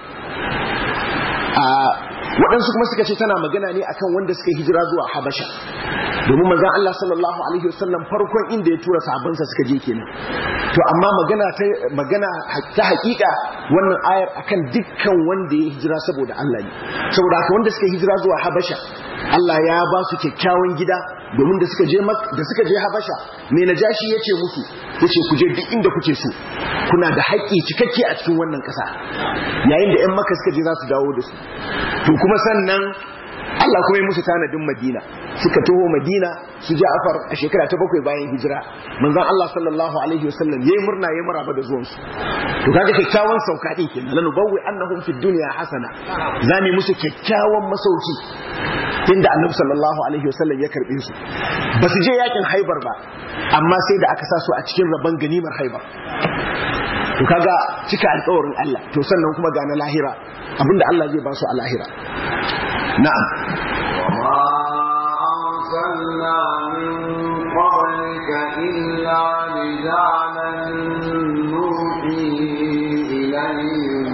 Speaker 1: a waɗansu kuma suka ce tana magana ne akan wanda suka hijira zuwa Habasha. domin manzon Allah sallallahu alaihi wasallam farkon inda ya tura sahabbansa suka je kenan. To amma magana ta magana ta hakika wannan ayar akan dukkan wanda ya hijira saboda Allah ne. Saboda haka wanda suka hijira zuwa Habasha Allah ya ba su kyakkyawan gida, domin da suka je da suka je Habasha me Najashi yace musu, yace ku je duk inda kuke so, kuna da haƙƙi cikakke a cikin wannan ƙasa, yayin da ƴan Makka suka je za su dawo da su. To kuma sannan Allah kuma ya musu tanadin Madina, suka taho Madina su Ja'far a shekara ta bakwai bayan hijira. Manzon Allah sallallahu alaihi wasallam yayi murna yayi maraba da zuwan su. To kaga kyakkyawan sauka din kenan, lanu bawwi annahum fid dunya hasana, zami musu kyakkyawan masauki inda Annabi sallallahu alaihi wasallam ya karbe su. Basu je yakin Haibar ba, amma sai da aka sa su a cikin rabon ganimar Haibar. To kaga cika alƙawarin Allah, to sannan kuma ga na lahira, abinda Allah zai ba su a lahira. نعم
Speaker 2: وما أرسلنا من قبلك إلا رجالا نوحي إليهم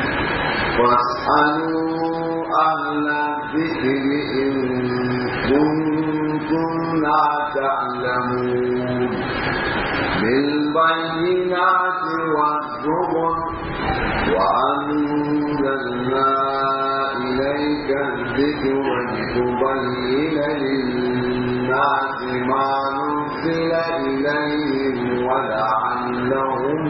Speaker 2: واسألوا أهل الذكر إن كنتم لا تعلمون بالبينات والزبر وأنزلنا إليك الذكر لتبين للناس ما نزل إليهم ولعلهم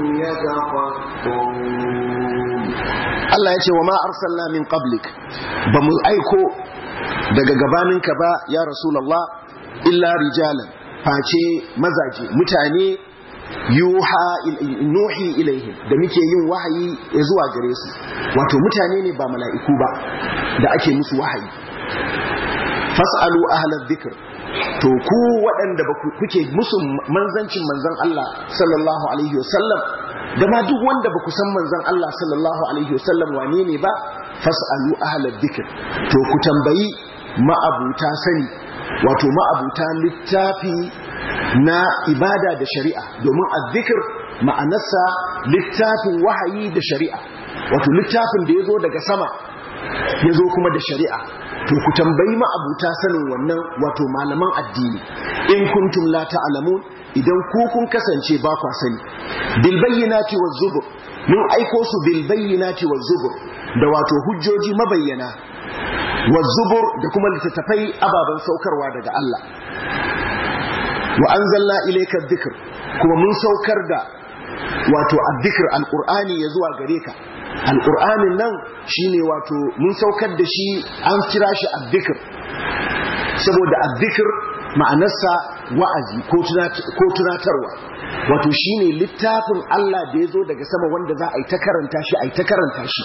Speaker 2: يتفكرون.
Speaker 1: Allah ya ce wa ma arsalna min qablik, ba mu aiko daga gabaninka ba ya Rasulullah illa rijalan, face mazaje, mutane yuha nuhi ilaihim, da muke yin wahayi zuwa gare su, wato mutane ne ba mala'iku ba da ake musu wahayi. Fas'alu ahlal dhikr, to ku waɗanda ba kuke musu manzancin manzon Allah sallallahu alaihi wasallam, da ma duk wanda ba ku san manzon Allah sallallahu alaihi wasallam wane ne ba, fas'alu ahlal dhikr, to ku tambayi ma'abuta sani, wato ma'abuta littafi na ibada da shari'a, domin azzikir ma'anarsa littafin wahayi da shari'a, wato littafin da ya zo daga sama ya zo kuma da shari'a. To ku tambayi ma'abuta sanin wannan, wato malaman addini, in kuntum la ta'lamun, idan ku kun kasance ba kwa sani. Bil bayyinati waz zubur, mun aiko su bil bayyinati waz zubur, da wato hujjoji mabayyana, waz zubur da kuma littattafai ababan saukarwa daga Allah. Wa anzalna ilayka dhikr, kuma mun saukar da wato adh-dhikr al-qur'ani ya zuwa gare ka. Al-qur'anin nan shine wato mun saukar da shi, an kira shi adh-dhikr saboda adh-dhikr ma'anarsa wa'azi ko tunatarwa, wato shine littafin Allah da yazo daga sama wanda za a yi ta karanta shi a yi ta karanta shi,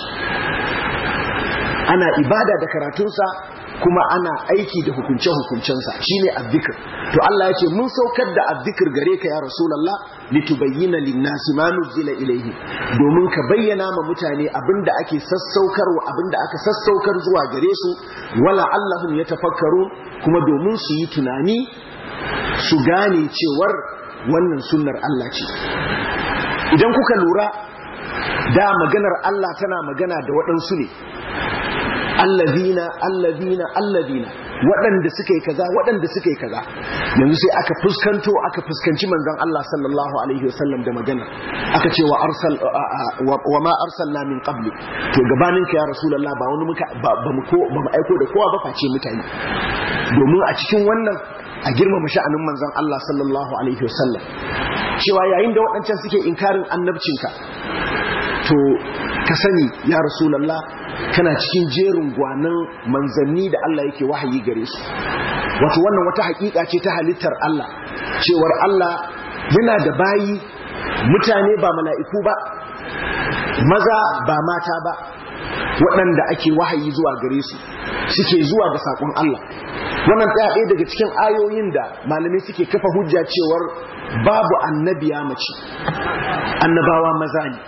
Speaker 1: ana ibada da karatunsa kuma ana aiki da hukunce-hukuncensa, shine azzikr. To Allah ya ce mun saukar da azzikr gare ka ya Rasulullah litubayyana lin-nasi ma nuzila ilayhi, domin ka bayyana ma mutane abinda ake sassaukarwa, abinda aka sassaukar zuwa gare su, wala allahum yatafakkarun, kuma domin su yi tunani su gane cewar wannan sunnar Allah ce. Idan kuka lura da maganar Allah tana magana da waɗansu ne, allazina allazina allazina, waɗanda suka yi kaza waɗanda suka yi kaza. Yanzu sai aka fuskanto aka fuskanci manzon Allah sallallahu alaihi wasallam da magana, aka ce wa arsal wa ma arsalna min qabli, to gabanin ka ya rasulullah ba wani muka ba mu ko ba mu aiko da kowa ba face mutane, domin a cikin wannan a girmama sha'anin manzon Allah sallallahu alaihi wasallam, cewa yayin da waɗancan suke inkarin annabcinka, to ka sani ya rasulullah kana cikin jerin gwanan manzanni da Allah yake wahayi gare su. Wato wannan wata hakika ce ta halittar Allah, cewar Allah yana da bayi, mutane ba mala'iku ba, maza ba mata ba, waɗanda ake wahayi zuwa gare su, suke zuwa da saƙon Allah. Wannan ɗaya ɗaya daga cikin ayoyin da malamai suke kafa hujja cewar babu annabiya mace, annabawa maza ne.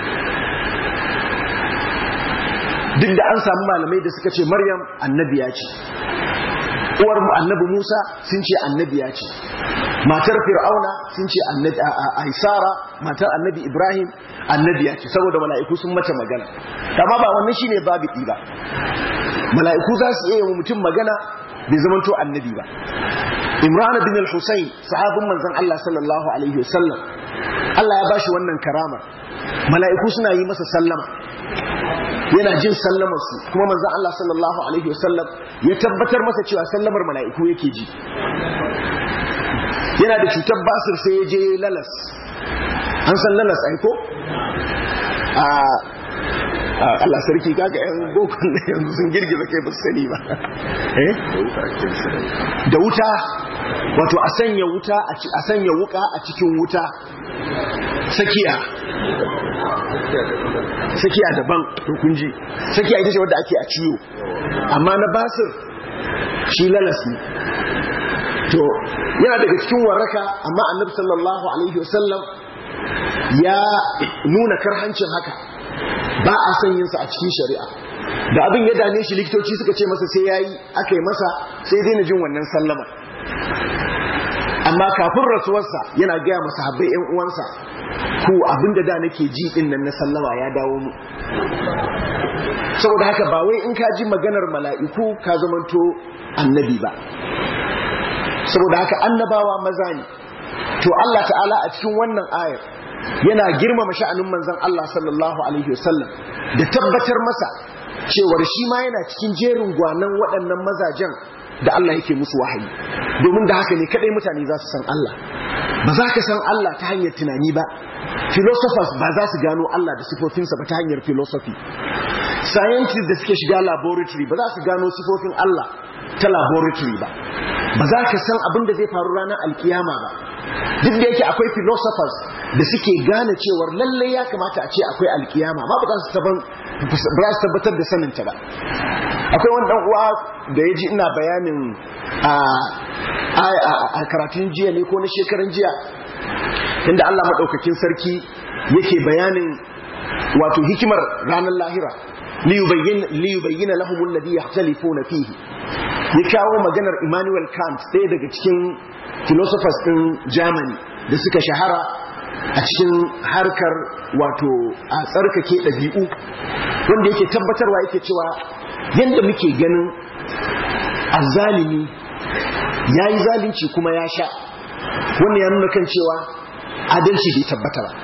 Speaker 1: Duk da an samu malamai da suka ce Maryam annabiya ce, uwar annabi Musa sun ce annabiya ce, matar Fir'auna sun ce annabi Aisara matar annabi Ibrahim annabiya ce, saboda mala'iku sun mata magana. Amma ba wannan shine babu ba. Mala'iku za su iya yi mutum magana bai zamanto annabi ba. Imran bin al-Husayn sahabin manzon Allah sallallahu alaihi wasallam Allah ya bashi wannan karama mala'iku suna yi masa sallama yana jin sallamar su kuma manzon Allah sallallahu alaihi wasallam ya tabbatar masa cewa sallamar mala'iku yake ji yana da cutar basir sai ya je lalas an san lalas aiko a Allah sarki kaga yan bokon ne yanzu sun girgiza kai ba su sani ba eh da wuta wato a sanya wuta a sanya wuka a cikin wuta sakiya sakiya daban to kun ji sakiya ita ce wadda ake a ciwo amma na basir shi lalas ne to yana daga cikin waraka amma annabi sallallahu alaihi wasallam ya nuna karhancin haka ba a son yin sa a cikin shari'a da abin ya dame shi likitoci suka ce masa sai yayi aka yi masa sai dai na jin wannan sallama amma kafin rasuwarsa yana gaya masa habbai ƴan uwansa ko abinda da nake ji din nan na sallama ya dawo mu saboda haka ba wai in ka ji maganar mala'iku ka zamanto annabi ba saboda haka annabawa maza ne to Allah ta'ala a cikin wannan ayar yana girmama sha'anin manzon Allah sallallahu alaihi wasallam da tabbatar masa cewar shi ma yana cikin jerin gwanan waɗannan mazajen da Allah yake musu wahayi domin da haka ne kadai mutane za su san Allah ba za ka san Allah ta hanyar tunani ba philosophers ba za su gano Allah da sifofinsa ba ta hanyar philosophy scientists da suke shiga laboratory ba za su gano sifofin Allah ta laboratory ba ba za ka san abin da zai faru ranar alkiyama ba duk da yake akwai philosophers da suke gane cewar lalle ya kamata a ce akwai alkiyama ma ba za su tabbatar da saninta ba akwai wani dan uwa da ya ji ina bayanin a karatun jiya ne ko na shekaran jiya inda Allah maɗaukakin sarki yake bayanin wato hikimar ranar lahira liyubayyana lahumul ladhi yahtalifuna fihi ya kawo maganar Immanuel Kant ɗaya daga cikin philosophers ɗin Germany da suka shahara a cikin harkar wato a tsarkake ɗabi'u wanda yake tabbatarwa yake cewa yadda muke ganin azzalimi ya yi zalunci kuma ya sha wannan ya nuna kan cewa adalci bai tabbata ba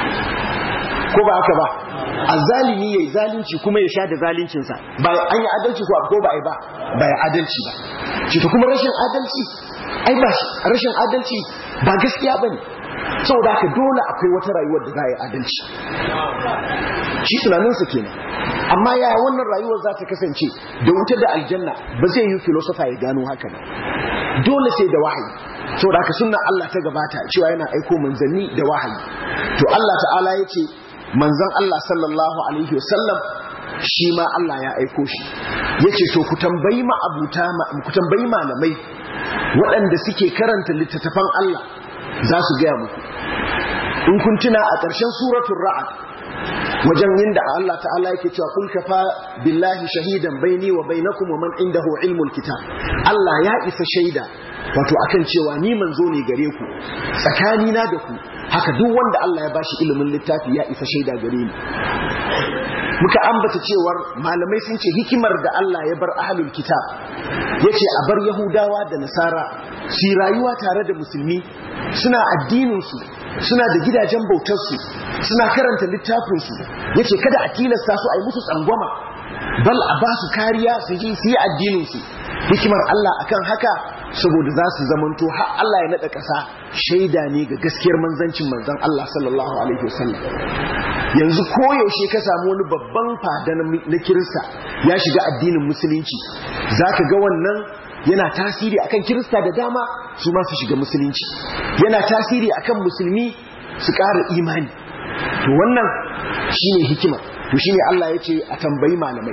Speaker 1: ko ba haka ba azzalimi ya yi zalunci kuma ya sha da zaluncinsa ba an yi adalci ko ba ai ba ba ya adalci ba ce kuma rashin adalci ai ba rashin adalci ba gaskiya bane saboda haka dole akwai wata rayuwar da za a yi adalci shi tunaninsa kenan amma ya wannan rayuwar za ta kasance da wuta da aljanna ba zai yi filosofa ya gano haka ba dole sai da wahayi saboda haka sunna Allah ta gabata cewa yana aiko manzanni da wahayi to Allah ta'ala ya ce manzan Allah sallallahu alaihi wasallam shi ma Allah ya aiko shi yace to ku tambayi ma abuta ku tambayi malamai waɗanda suke karanta littattafan Allah za su gaya muku in kun tuna a ƙarshen suratul ra'd wajen yinda Allah ta'ala yake cewa kul kafa billahi shahidan baini wa bainakum wa man indahu ilmul kitab Allah ya isa shaida wato akan cewa ni manzo ne gare ku tsakani na da ku haka duk wanda Allah ya bashi ilimin littafi ya isa shaida gare ni muka ambata cewar malamai sun ce hikimar da Allah ya bar ahlul kitab yace a bar yahudawa da nasara su rayuwa tare da musulmi suna addinin su suna da gidajen bautar su suna karanta littafin su yace kada a tilasta su ai musu tsangwama bal a ba su kariya su ji su yi addinin su hikimar Allah akan haka saboda za su zamanto har Allah ya nada kasa shaida ne ga gaskiyar manzancin manzon Allah sallallahu alaihi wasallam yanzu koyaushe ka samu wani babban fada na kirista ya shiga addinin musulunci zaka ga wannan yana tasiri akan kirista da dama su ma su shiga musulunci yana tasiri akan musulmi su ƙara imani to wannan shine hikima to shine Allah ya ce a tambayi malamai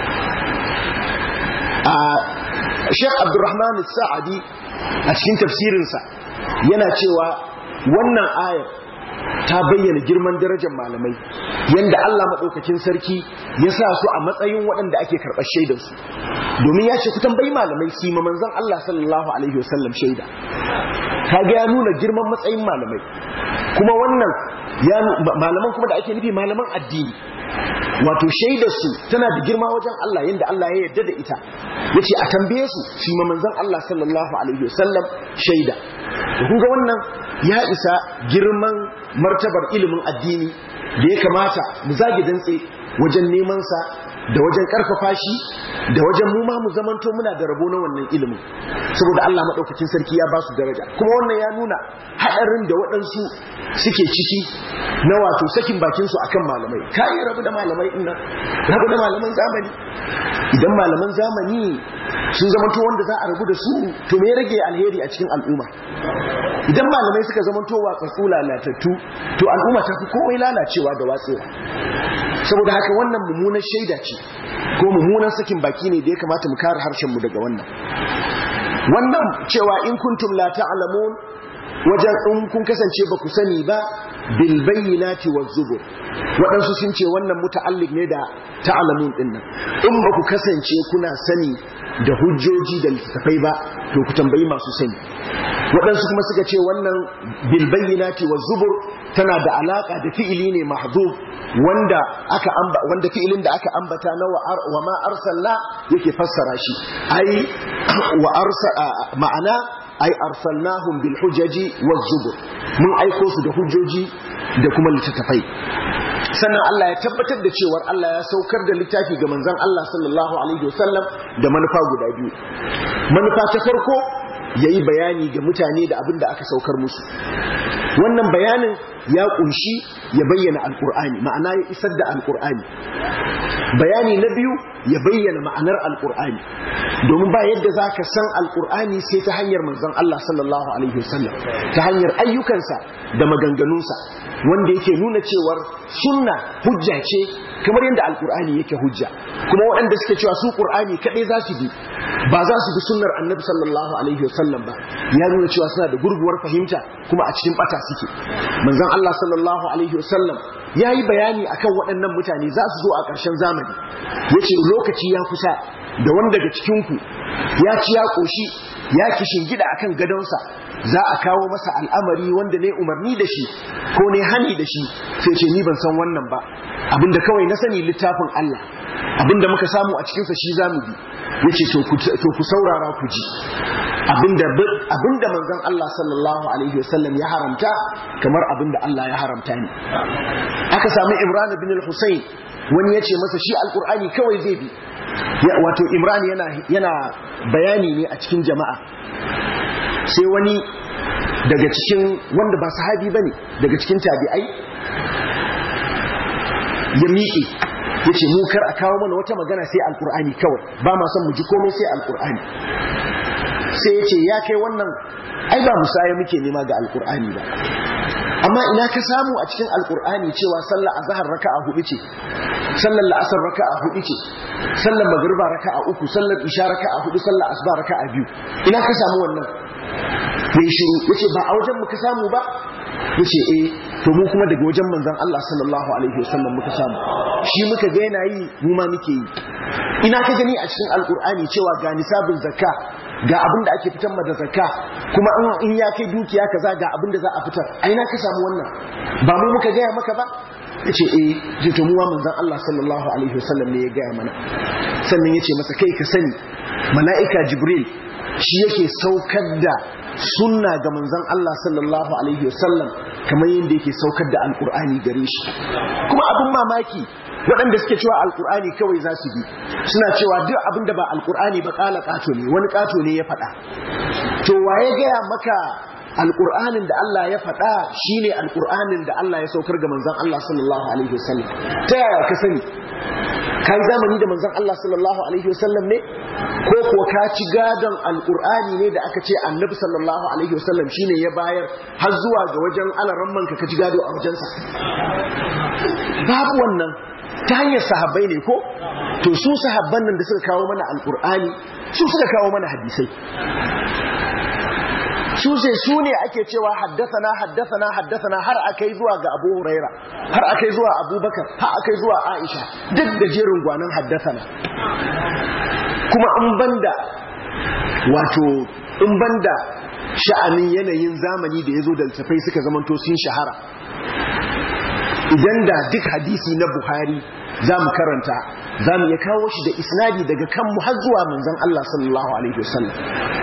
Speaker 1: a Sheikh Abdurrahman As-Sa'di a cikin tafsirinsa yana cewa wannan ayar ta bayyana girman darajar malamai yanda Allah madaukakin sarki ya sa su a matsayin waɗanda ake karɓar shaidar su domin ya ce ku tambayi malamai su ma manzon Allah sallallahu alaihi wasallam shaida kage ya nuna girman matsayin malamai kuma wannan ya malaman kuma da ake nufi malaman addini wato shaidar su tana da girma wajen Allah yanda Allah ya yarda da ita yace a tambaye su shi ma manzon Allah sallallahu alaihi wasallam shaida. kun ga wannan ya isa girman martabar ilimin addini da ya kamata mu zage dantse wajen neman sa da wajen karfafa shi da wajen mu ma mu zamanto muna da rabo na wannan ilimin, saboda Allah madaukakin sarki ya ba su daraja. Kuma wannan ya nuna hadarin da waɗansu suke ciki na wato sakin bakin su akan malamai. Kai rabu da malamai din nan, rabu da malaman zamani. Idan malaman zamani sun zamanto wanda za a rabu da su, to me rage alheri a cikin al'umma? Idan malamai suka zamanto watsatsu lalatattu, to al'umma ta fi komai lalacewa da watsewa. Saboda haka wannan mummunan shaida ce ko mummunan sakin baki ne da ya kamata mu kare harshen mu daga wannan. Wannan cewa in kuntum la ta'lamun, wajen in kun kasance ba ku sani ba, bil bayyinati waz zubur, waɗansu sun ce wannan muta'alliq ne da ta'lamun din nan. In ba ku kasance kuna sani da hujjoji da littafai ba, to ku tambayi masu sani. Waɗansu kuma suka ce wannan bil bayyinati waz zubur tana da alaka da fi'ili ne mahdhuf, wanda aka amba wanda fi'ilin da aka ambata na wa ma arsalna yake fassara shi, ai wa arsa ma'ana ai arsalnahum bil hujaji waz zubur, mun aiko su da hujjoji da kuma littafai. Sannan Allah ya tabbatar da cewa Allah ya saukar da littafi ga manzon Allah sallallahu alaihi wasallam da manufa guda biyu. Manufa ta farko, yayi bayani ga mutane da abin da aka saukar musu. Wannan bayanin ya kunshi ya bayyana alkur'ani, ma'ana ya isar da alkur'ani. Bayani na biyu, ya bayyana ma'anar alkur'ani, domin ba yadda za ka san alkur'ani sai ta hanyar manzon Allah sallallahu alaihi wasallam, ta hanyar ayyukansa da maganganunsa, wanda yake nuna cewar sunna hujja ce kamar yadda alkur'ani yake hujja. Kuma waɗanda suke cewa su qur'ani kadai za su bi, ba za su bi sunnar annabi sallallahu alaihi wasallam ba, ya nuna cewa suna da gurguwar fahimta kuma a cikin bata suke. Manzon Allah sallallahu alaihi wasallam yayi bayani akan waɗannan mutane za su zo a ƙarshen zamani, yace lokaci ya kusa da wanda daga cikin ku ya ci ya koshi ya kishin gida akan gadonsa, za a kawo masa al'amari wanda ne umarni da shi ko ne hani da shi, sai ce ni ban san wannan ba, abinda kawai na sani littafin Allah, abinda muka samu a cikinsa shi zamu bi. Yace to ku to ku saurara ku ji abinda abinda manzon Allah sallallahu alaihi wasallam ya haramta kamar abinda Allah ya haramta ne. Aka samu Imran bin al-Husayn, wani yace masa shi alqur'ani kawai zai bi. Ya wato Imran yana yana bayani ne a cikin jama'a, sai wani daga cikin wanda ba sahabi bane daga cikin tabi'ai ya miƙe yace mu kar a kawo mana wata magana sai alqur'ani kawai, ba ma son mu ji komai sai alqur'ani. Sai yace ya kai wannan ai ba musaya muke nema ga alqur'ani ba, amma ina ka samu a cikin alqur'ani cewa sallar azhar raka'a hudu ce, sallar la'asar raka'a hudu ce, sallar magriba raka'a uku, sallar isha raka'a hudu, sallar asuba raka'a biyu, ina ka samu wannan? Yayi shiru yace ba a wajen muka samu ba. Yace eh to mu kuma daga wajen manzon Allah sallallahu alaihi wasallam muka samu, shi muka ga yana yi mu ma muke yi. Ina ka gani a cikin alqur'ani cewa ga nisabin zakka, ga abin da ake fitar da zakka, kuma in ya kai dukiya kaza ga abin da za a fitar? A ina ka samu wannan? Ba mu muka gaya maka ba? Yace eh to mu ma manzon Allah sallallahu alaihi wasallam ne ya gaya mana. Sannan yace masa kai ka sani mala'ika Jibril shi yake saukar da sunna ga manzon Allah sallallahu alaihi wasallam kamar yadda yake saukar da alqur'ani gare shi. Kuma abin mamaki, waɗanda suke cewa alqur'ani kawai za su bi, suna cewa duk abin da ba alqur'ani ba kala kato ne, wani kato ne ya faɗa. To waye gaya maka alqur'anin da Allah ya faɗa shine alqur'anin da Allah ya saukar ga manzon Allah sallallahu alaihi wasallam? Ta yaya ka sani? Kai zamani da manzon Allah sallallahu alaihi wasallam ne, ko kuwa ka ci gadon alqur'ani ne da aka ce annabi sallallahu alaihi wasallam shine ya bayar har zuwa ga wajen alaramman ka ci gado a wajensa? Babu wannan, ta hanyar sahabbai ne ko? To su sahabban nan da suka kawo mana alqur'ani, su suka kawo mana hadisai. Su sai su ne ake cewa haddathana haddathana haddathana har akai zuwa ga Abu Huraira, har akai zuwa Abubakar, har akai zuwa Aisha, duk da jerin gwanan haddathana. Kuma in banda wato in banda sha'anin yanayin zamani da yazo da littafai suka zamanto sun shahara, idan da duk hadisi na Buhari za mu karanta za mu iya kawo shi da isnadi daga kanmu har zuwa manzon Allah sallallahu alaihi wasallam.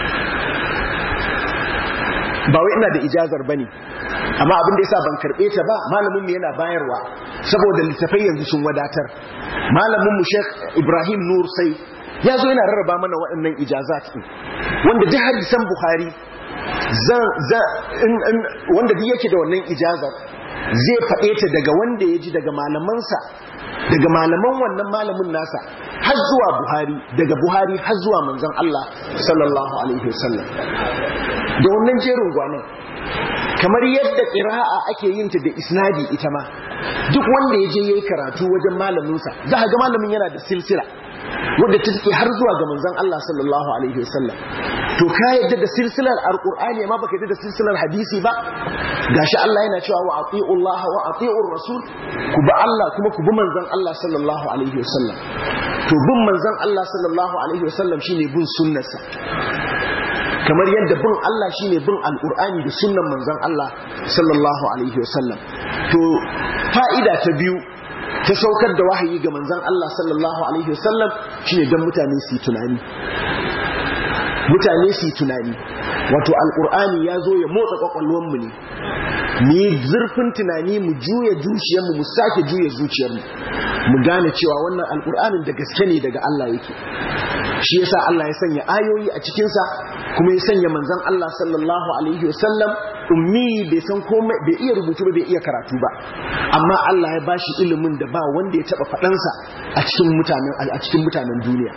Speaker 1: Ba wai ina da ijazar bane, amma abin da yasa ban karbe ta ba, malamin mu yana bayarwa saboda littafai yanzu sun wadatar. Malamin mu Sheikh Ibrahim Nur sai ya zo yana rarraba mana waɗannan ijazat din, wanda duk hadisan Bukhari zan za in, in, wanda duk yake da wannan ijazar zai faɗe ta daga wanda ya ji daga malamansa, daga malaman wannan malamin nasa har zuwa Buhari, daga Buhari har zuwa manzon Allah sallallahu alaihi wasallam, da wannan jerin gwanon. Kamar yadda ƙira'a ake yin ta da isnadi ita ma, duk wanda ya je yayi karatu wajen malaminsa za ka ga malamin yana da silsila wadda ta take har zuwa ga manzon Allah sallallahu alaihi wasallam. To ka yadda da silsilar alqur'ani amma baka yadda da silsilar hadisi ba? Gashi Allah yana cewa wa atiullaha wa atiur rasul, ku bi Allah kuma ku bi manzon Allah sallallahu alaihi wasallam. To bin manzon Allah sallallahu alaihi wasallam shine bin sunnarsa, kamar yadda bin Allah shine bin alqur'ani da sunnan manzon Allah sallallahu alaihi wasallam. To fa'ida ta biyu ta saukar da wahayi ga manzon Allah sallallahu alaihi wasallam shine dan mutane su yi tunani, mutane su yi tunani. Wato alqur'ani ya zo ya motsa kwakwalwar mu ne, mu yi zurfin tunani, mu juya zuciyar mu mu sake juya zuciyar mu mu gane cewa wannan alqur'anin da gaske ne daga Allah yake. Shi yasa Allah ya sanya ayoyi a cikin sa, kuma ya sanya manzon Allah sallallahu alaihi wasallam ummi, bai san komai, bai iya rubutu ba, bai iya karatu ba, amma Allah ya bashi ilimin da ba wanda ya taba fadan sa a cikin mutanen a cikin mutanen duniya.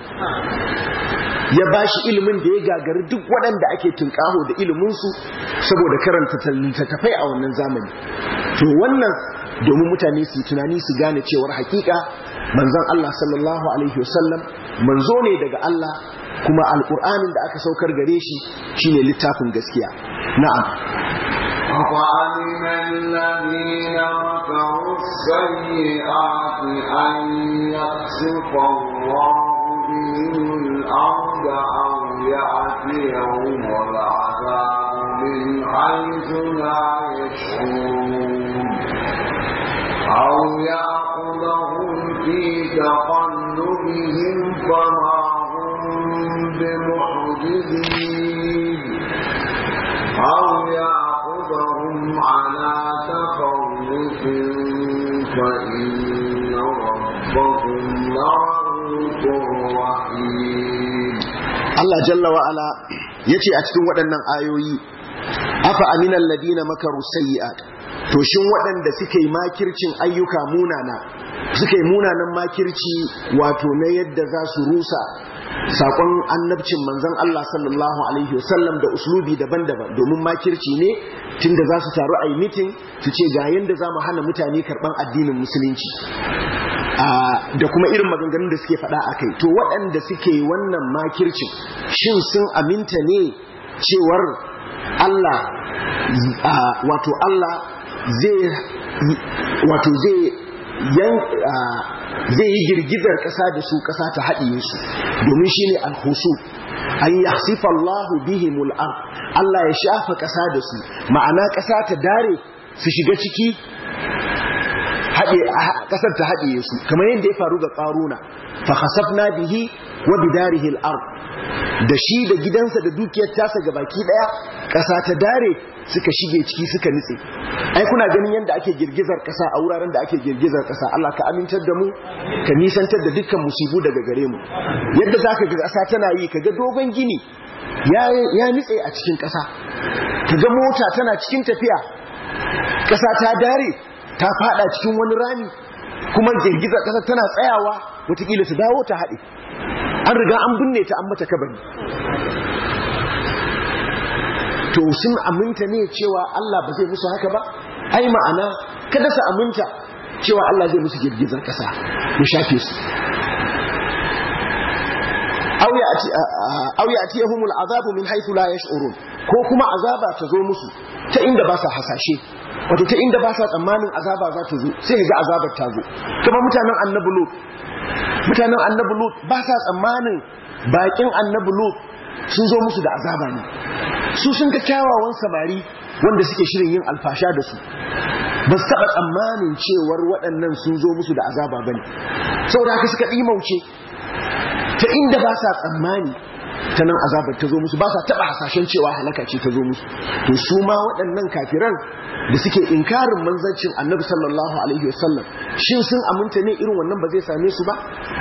Speaker 1: Ya bashi ilimin da ya gagari duk waɗanda ake tunkaho da ilimin su saboda karanta littattafai a wannan zamani. To wannan domin mutane su tunani su gane cewar hakika manzon Allah sallallahu alaihi wasallam manzo ne daga Allah, kuma alqur'anin da aka saukar gare shi shine littafin gaskiya. Na'am.
Speaker 2: أَفَأَمِنَ الَّذِينَ مَكَرُوا السَّيِّئَاتِ أَن يَخْسِفَ اللَّهُ بِهِمُ الْأَرْضَ أَوْ يَأْتِيَهُمُ الْعَذَابُ مِنْ حَيْثُ لَا يَشْعُرُونَ أَوْ يَأْخُذَهُمْ فِي تَقَلُّبِهِمْ فَمَا هُمْ بِمُعْجِزِينَ أَوْ يَأْخُذَهُمْ عَلَى تَخَوُّفٍ فَإِنَّ رَبَّهُمْ لَرَءُوفٌ رَحِيمٌ.
Speaker 1: Allah jalla wa ala yace a cikin waɗannan ayoyi, afa aminal ladina makaru sayyi'at, to shin waɗanda suka yi makircin ayyuka munana, suka yi munanan makirci wato na yadda za su rusa sakon annabcin manzon Allah sallallahu alaihi wasallam da uslubi daban-daban, domin makirci ne tunda za su taru a yi mitin su ce ga yanda za mu hana mutane karɓan addinin musulunci, da kuma irin maganganun da suke faɗa a kai. To waɗanda suke wannan makircin shin sun aminta ne cewar Allah wato Allah zai wato zai yan zai yi girgizar ƙasa da su, ƙasa ta haɗiye su, domin shine al-husu, an yahsifa Allahu bihimul ard, Allah ya shafa ƙasa da su, ma'ana ƙasa ta dare su shiga ciki, ƙasar ta haɗiye su, kamar yadda ya faru ga ƙaruna, fa khasafna bihi wa bidarihi al-ard, da shi da gidansa da dukiyar tasa gabaki daya ƙasa ta dare suka shige ciki suka nitse. Ai kuna ganin yadda ake girgizar ƙasa a wuraren da ake girgizar ƙasa. Allah ka amintar da mu, ka nisantar da dukkan musibu daga gare mu. Yadda zaka ga ƙasa tana yi, kaga dogon gini ya ya nitse a cikin ƙasa, kaga mota tana cikin tafiya, ƙasa ta dare ta fada cikin wani rami, kuma girgizar ƙasa tana tsayawa, wataƙila ta dawo ta haɗe. An riga an binne ta, an mata kabari. To sun aminta ne cewa Allah ba zai musu haka ba? Ai ma'ana kada su aminta cewa Allah zai musu girgizar kasa ya shafe su. Aw ya'tiyahumul azabu min haythu la yash'urun, ko kuma azaba ta zo musu ta inda ba sa hasashe, wato ta inda ba sa tsammanin azaba za ta zo, sai ga azabar ta zo. Kamar mutanen Annabi Lut, mutanen Annabi Lut ba sa tsammanin bakin Annabi Lut sun zo musu da azaba ne. Su sun ga kyawawan samari wanda suke shirin yin alfasha da su, ba su taɓa tsammanin cewar waɗannan sun zo musu da azaba ba ne. saboda haka suka dimauce ta inda ba sa tsammani, ta nan azabar ta zo musu, ba sa taba hasashen cewa halaka ce ta zo musu. To su ma waɗannan kafiran da suke inkarin manzancin Annabi sallallahu alaihi wasallam, shin sun aminta ne irin wannan ba zai same su ba?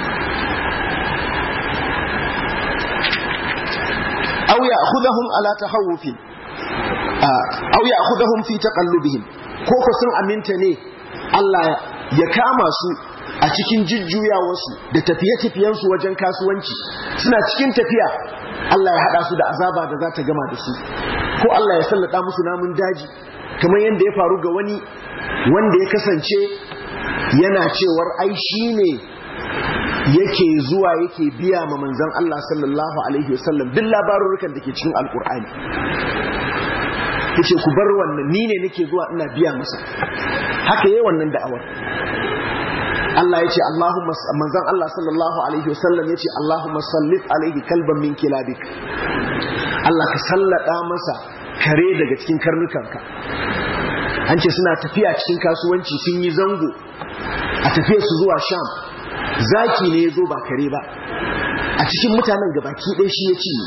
Speaker 1: aw ya'khudhum ala tahawufin aw ya'khudhum fi taqallubihim, ko ko sun aminta ne Allah ya kama su a cikin jujjuyawarsu da tafiye-tafiyensu wajen kasuwanci, suna cikin tafiya Allah ya hada su da azaba da za ta gama da su, ko Allah ya sallada musu namun daji kamar yadda ya faru ga wani wanda ya kasance yana cewar ai shine yake zuwa yake biya ma manzon Allah sallallahu alaihi wasallam duk labarurukan da ke cikin alkur'ani, yace ku bar wannan, ni ne nake zuwa ina biya masa. Haka yayin wannan da'awar Allah yace Allahumma, manzon Allah sallallahu alaihi wasallam yace Allahumma sallit alaihi kalban min kilabik, Allah ka sallada masa kare daga cikin karnukanka. An ce suna tafiya cikin kasuwanci, sun yi zango a tafiyar su zuwa Sham, zaki ne yazo ba kare ba, a cikin mutanen gabaki ɗaya shi ya cinye,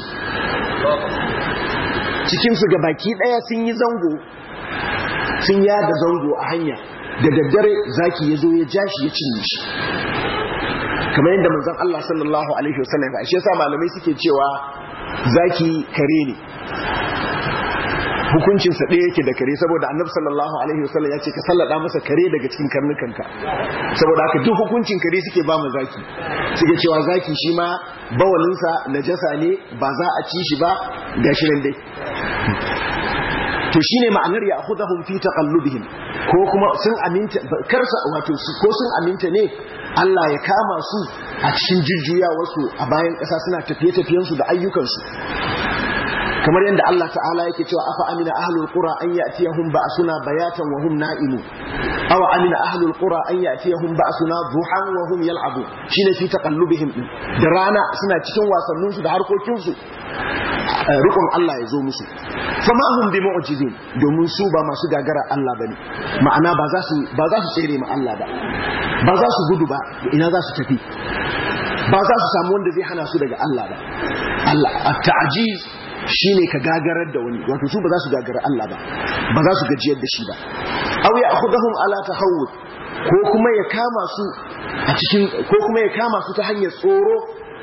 Speaker 1: cikin su gabaki ɗaya sun yi zango, sun yada zango a hanya, da daddare zaki yazo ya jashi ya cinye shi, kamar yadda manzon Allah sallallahu alaihi wasallam ya shi yasa malamai suke cewa zaki kare ne, hukuncinsa ɗaya yake da kare, saboda annabi sallallahu alaihi wasallam ya ce ka sallada masa kare daga cikin karnukanka, saboda haka duk hukuncin kare suke ba mu zaki, suke cewa zaki shi ma bawalinsa najasa ne, ba za a ci shi ba, gashi nan dai. To shine ma'anar ya akhudhum fi taqallubihim, ko kuma sun aminta karsa, wato ko sun aminta ne Allah ya kama su a cikin jujjuyawarsu a bayan ƙasa, suna tafiye-tafiyensu da ayyukansu, kamar yadda Allah ta'ala yake cewa afa amina ahlul qura an ya'tiyahum ba'suna bayatan wa hum na'imun, aw amina ahlul qura an ya'tiyahum ba'suna duhan wa hum yal'abun, shine fi taqallubihim, da rana suna cikin wasannin su da harkokin su, rukun Allah ya zo musu. Fama hum bi mu'jizin, domin su ba masu gagara Allah bane, ma'ana ba za su ba za su tsere ma Allah ba, ba za su gudu ba, ina za su tafi, ba za su samu wanda zai hana su daga Allah ba. Allah at-ta'jiz shine ka gagarar da wani, wato su ba za su gagara Allah ba, ba za su gajiyar da shi ba. Aw ya'khudhum ala tahawwud, ko kuma ya kama su a cikin, ko kuma ya kama su ta hanyar tsoro,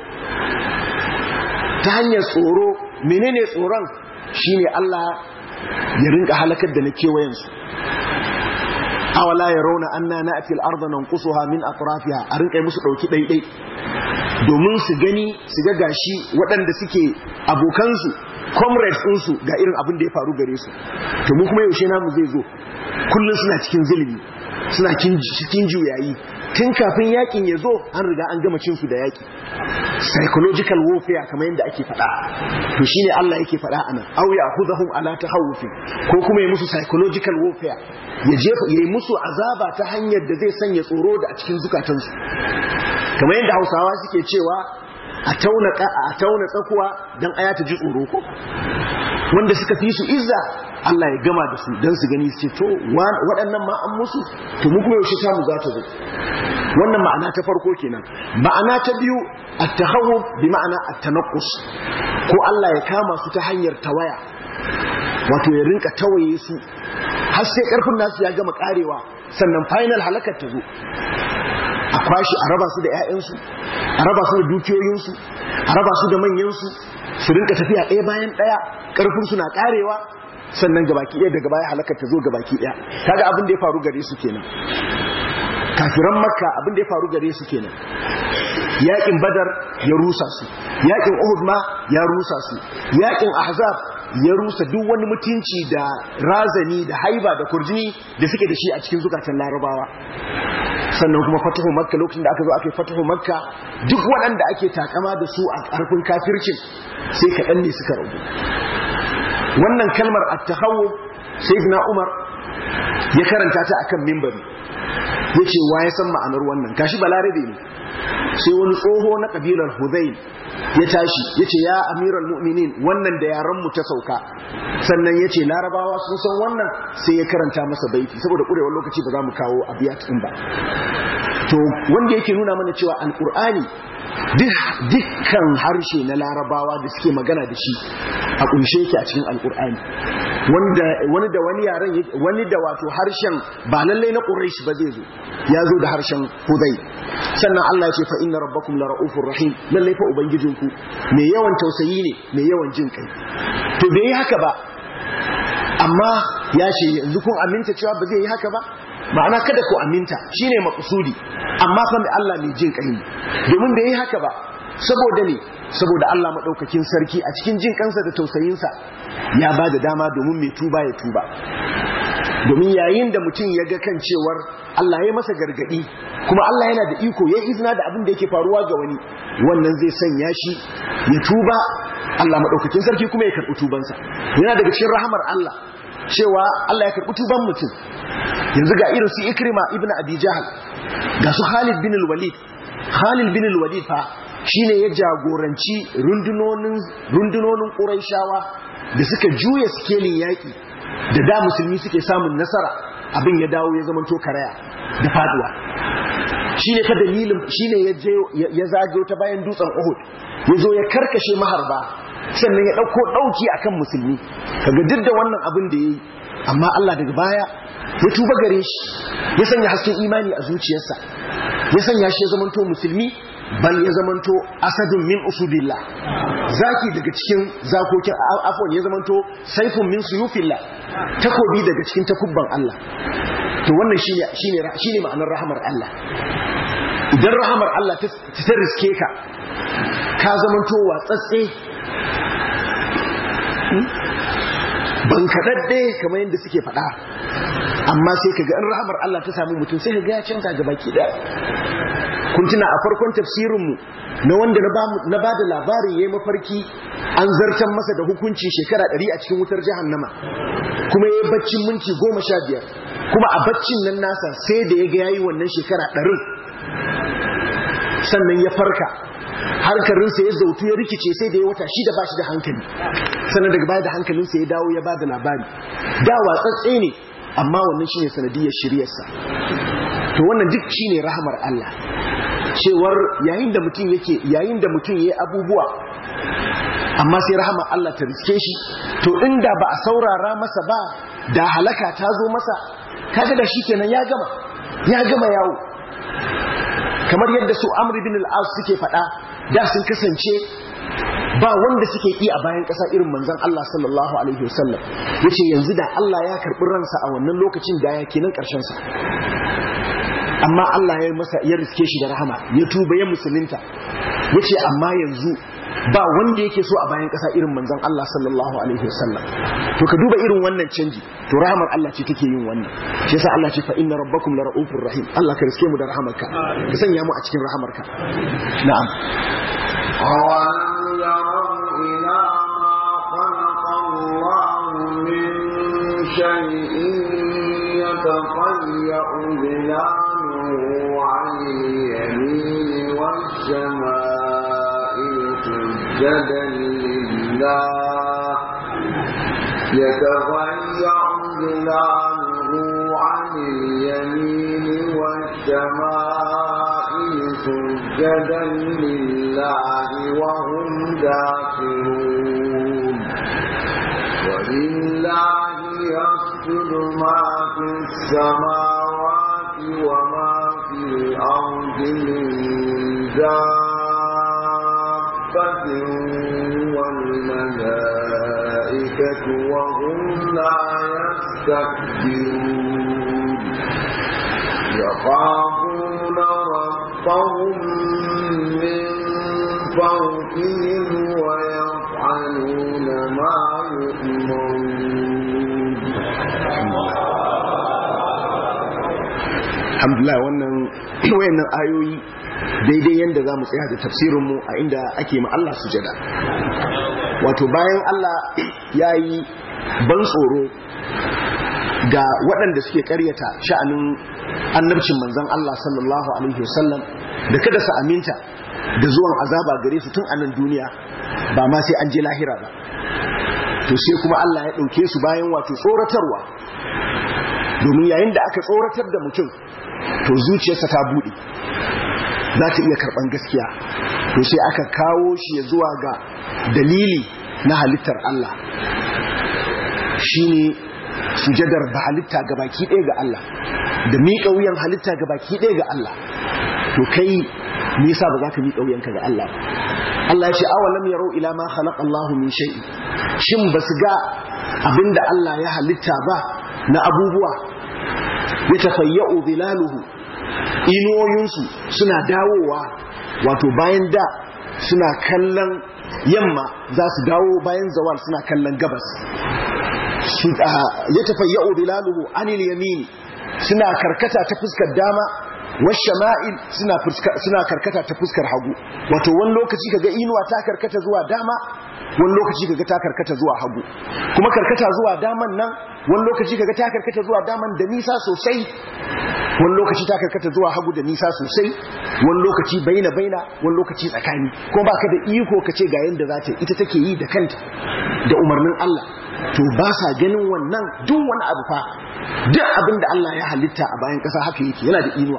Speaker 1: ta hanyar tsoro. Menene tsoron? Shine Allah ya rinka halakar da na kewayen su. Awala yarawna anna na'ti al-ardha nanqusuha min atrafiha, a rinka musu dauki daidai domin su gani, su ga gashi waɗanda suke abokansu, comrades ɗinsu, ga irin abin da ya faru gare su. To mu kuma yaushe namu zai zo? Kullum suna cikin zulmi, suna cikin juyayi, tun kafin yakin ya zo an riga an gama cinsu da yaki. Psychological warfare kamar yadda ake faɗa, to shine Allah yake faɗa anan, aw ya'khudhum ala tahawuf, ko kuma ya musu psychological warfare, ya jefa yayi musu azaba ta hanyar da zai sanya tsoro da a cikin zukatansu, kamar yadda Hausawa suke cewa a tauna a tauna tsakuwa dan aya ta ji tsoro, ko wanda suka fi su izza Allah ya gama da su dan su gani su ce to waɗannan ma an musu, to mu kuma yaushe ta mu za ta zo. Wannan ma'ana ta farko kenan. Ma'ana ta biyu, at-tahawuf bi ma'ana at-tanaqqus, ko Allah ya kama su ta hanyar tawaya, wato ya rinka tawaye su har sai karfin nasu ya gama karewa, sannan final halakar ta zo, a kwashi a raba su da 'ya'yansu, a raba su da dukiyoyinsu, a raba su da manyansu, su rinka tafiya ɗaya bayan ɗaya, ƙarfinsu na ƙarewa, sannan gabaki ɗaya daga baya halakar ta zo gabaki ɗaya. Kaga abin da ya faru gare su kenan. Kafiran Makka abin da ya faru gare su kenan. Yaƙin Badar ya rusa su, yaƙin Uhud ma ya rusa su, yaƙin Ahzab ya rusa duk wani mutunci da razani da haiba da kurjini da suke da shi a cikin zukatan Larabawa. Sannan kuma fatahu Makka, lokacin da aka zo aka yi fatahu Makka, duk waɗanda ake takama da su a ƙarfin kafircin sai kaɗan ne suka rabu. Wannan kalmar at-tahawwuf, sayyidina Umar ya karanta ta akan minbari, yace wa ya san ma'anar wannan, kashi balarabe ne sai wani tsoho na kabilar Hudayl ya tashi yace ya amiral mu'minin wannan da yaran mu ta sauka sannan yace larabawa sun san wannan sai ya karanta masa baiti saboda kurewar lokaci ba za mu kawo abiyat din ba to wanda yake nuna mana cewa alqur'ani dukkan harshe na larabawa da suke magana da shi a kunshe yake a cikin alqur'ani wanda wani da wani yaran wani da wato harshen ba lalle na quraish ba zai zo ya zo da harshen hudai sannan Allah ya ce fa inna rabbakum la raufur rahim lalle fa ubangijinku mai yawan tausayi ne mai yawan jin kai to bai yi haka ba amma ya ce yanzu kun aminta cewa ba zai yi haka ba ma'ana kada ku aminta shine maqsudi amma fa Allah mai jin kai domin bai yi haka ba saboda ne saboda Allah madaukakin sarki a cikin jin kansa da tausayinsa ya bada dama domin mai tuba ya tuba domin yayin da mutum ya ga kan cewar Allah ya masa gargadi kuma Allah yana da iko ya izina da abin da yake faruwa ga wani wannan zai sanya shi ya tuba Allah madaukakin sarki kuma ya karbi tubansa yana daga cikin rahamar Allah cewa Allah ya karbi tuban mutum yanzu ga irin su Ikrima ibn Abi Jahl ga su Khalid bin al-Walid Khalid bin al-Walid fa shine ya jagoranci rundunonin rundunonin Qurayshawa da suka juya sikelin yaki da da musulmi suke samun nasara abin ya dawo ya zamanto karaya da faduwa shine fa dalilin shine ya je ya zage ta bayan dutsen Uhud yazo ya karkashe maharba sannan ya dauko dauki akan musulmi kaga duk da wannan abin da yayi amma Allah daga baya ya tuba gare shi ya sanya hasken imani a zuciyarsa ya sanya shi ya zamanto musulmi bal ya zamanto asadun min usudillah zaki daga cikin zakokin afwan ya zamanto saifun min suyufillah takobi daga cikin takubban Allah to wannan shine shine shine ma'anar rahamar Allah idan rahamar Allah ta ta riske ka ka zamanto watsatse ban kadadde kamar yadda suke faɗa amma sai kaga in rahamar Allah ta samu mutum sai kaga ya canza gabaki daya kun tuna a farkon tafsirinmu na wanda na ba da labarin ya yi mafarki an zartan masa da hukunci shekara ɗari a cikin wutar jahannama kuma ya yi baccin minti goma sha biyar kuma a baccin nan nasa sai da ya ga ya yi wannan shekara ɗarin sannan ya farka hankalinsa ya zautu ya rikice sai da ya wata shi da ba shi da hankali sannan daga baya da hankalinsa ya dawo ya ba da labari da watsatse ne amma wannan shine sanadiyar shiryarsa to wannan duk shine rahamar Allah cewar yayin da mutum yake yayin da mutum yayi abubuwa amma sai rahamar Allah ta riske shi to inda ba a saurara masa ba da halaka ta zo masa kaga da shikenan ya gama ya gama yawo kamar yadda su Amr ibn al-As suke faɗa da sun kasance ba wanda suke yi a bayan ƙasa irin manzon Allah sallallahu alaihi wasallam yace yanzu da Allah ya karɓi ransa a wannan lokacin da ya kenan ƙarshen sa amma Allah ya masa ya riske shi da rahama ya tuba ya musulunta yace amma yanzu ba wanda yake so a bayan ƙasa irin manzon Allah sallallahu alaihi wasallam to ka duba irin wannan canji to rahamar Allah ce take yin wannan shi yasa Allah ce fa inna rabbakum la raufur rahim Allah ka riske mu da rahamarka ka sanya mu a cikin rahamarka na'am
Speaker 2: إلى ما خلق الله من شيء يتفيأ ظلاله عن اليمين والشمائل سجدا لله يتفيأ ظلاله عن اليمين والشمائل سجدا لله وهم داخلون ولله يسجد ما في السماوات وما في الأرض من دابة والملائكة وهم لا يستكبرون يخافون ربهم من فوقهم ويفعلون ما يؤمرون
Speaker 1: alhamdulillah wannan wayannan ayoyi daidai yanda zamu tsaya da tafsirin mu a inda ake ma Allah sujada wato bayan Allah yayi ban tsoro ga waɗanda suke ƙaryata sha'anin annabcin manzon Allah sallallahu alaihi wasallam da kada su aminta da zuwan azaba gare su tun a nan duniya ba ma sai an je lahira ba. To sai kuma Allah ya ɗauke su bayan wato tsoratarwa, domin yayin da aka tsoratar da mutum to zuciyarsa ta buɗe za ta iya karɓan gaskiya, to sai aka kawo shi ya zuwa ga dalili na halittar Allah, shi ne sujadar ba halitta ga baki ɗaya ga Allah da miƙa wuyan halitta ga baki ɗaya ga Allah. To kai nisa ba za ka miƙa wuyanka ga Allah ba. Allah ya ce awalam yarau ila ma khalaqa Allahu min shay'in, shin basu ga abinda Allah ya halitta ba na abubuwa, ya tafayya'u zilaluhu, inuwoyinsu suna dawowa, wato bayan da suna kallon yamma za su dawo bayan zawal suna kallon gabas. Ya tafayya'u zilaluhu anil yamini, suna karkata ta fuskar dama, washama'il suna suna karkata ta fuskar hagu. Wato wani lokaci kaga inuwa ta karkata zuwa dama, wani lokaci kaga ta karkata zuwa hagu. Kuma karkata zuwa daman nan wani lokaci kaga ta karkata zuwa daman da nisa sosai, wani lokaci ta karkata zuwa hagu da nisa sosai, wani lokaci baina baina, wani lokaci tsakani. Kuma baka da iko kace ga yanda za ta ita take yi da kanta da umarnin Allah. To ba sa ganin wannan duk wani abu fa, duk abin da Allah ya halitta a bayan ƙasa haka yake, yana da inuwa.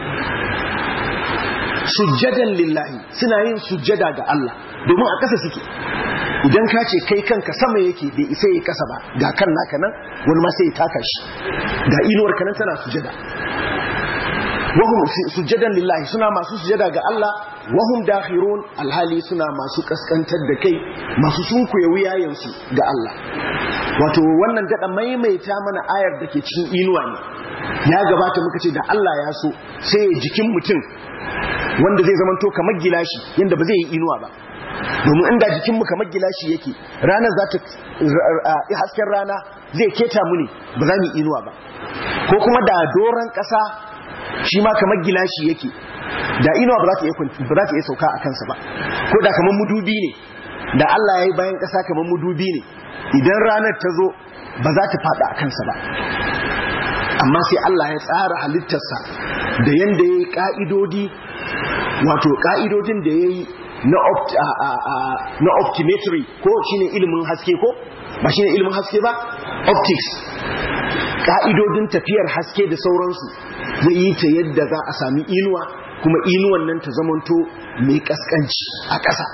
Speaker 1: Sujjadan lillahi, suna yin sujjada ga Allah domin a ƙasa suke. Idan ka ce kai kanka sama yake bai isa yi ƙasa ba, ga kan naka nan wani ma sai ya taka shi, ga inuwar ka nan tana sujjada. Wahum sujjadan lillahi, suna masu sujjada ga Allah, wahum dakhirun, alhali suna masu kaskantar da kai, masu sunkuye wuyayensu ga Allah. Wato wannan daɗa maimaita mana ayar da ke cikin inuwa ne. Ya gabata muka ce da Allah ya so sai ya jikin mutum wanda zai zamanto kamar gilashi yanda ba zai yi inuwa ba. Domin inda jikinmu kamar gilashi yake, ranar za ta hasken rana zai keta mu ne, ba za mu yi inuwa ba. Ko kuma da doron ƙasa shi ma kamar gilashi yake, da inuwa ba za ta iya sauka a kansa ba. Ko da kamar mudubi ne, da Allah ya yi bayan ƙasa kamar mudubi ne, idan ranar ta zo ba za ta fada a kansa ba. Amma sai Allah ya tsara halittarsa da yanda ya yi ƙa'idodi, wato ƙa'idodin da ya yi na optometry, ko shine ilimin haske, ko ba shine ilimin haske ba, optics, ƙa'idodin tafiyar haske da sauransu, zai yi ta yadda za a sami inuwa, kuma inuwan nan ta zamanto mai kaskanci a ƙasa,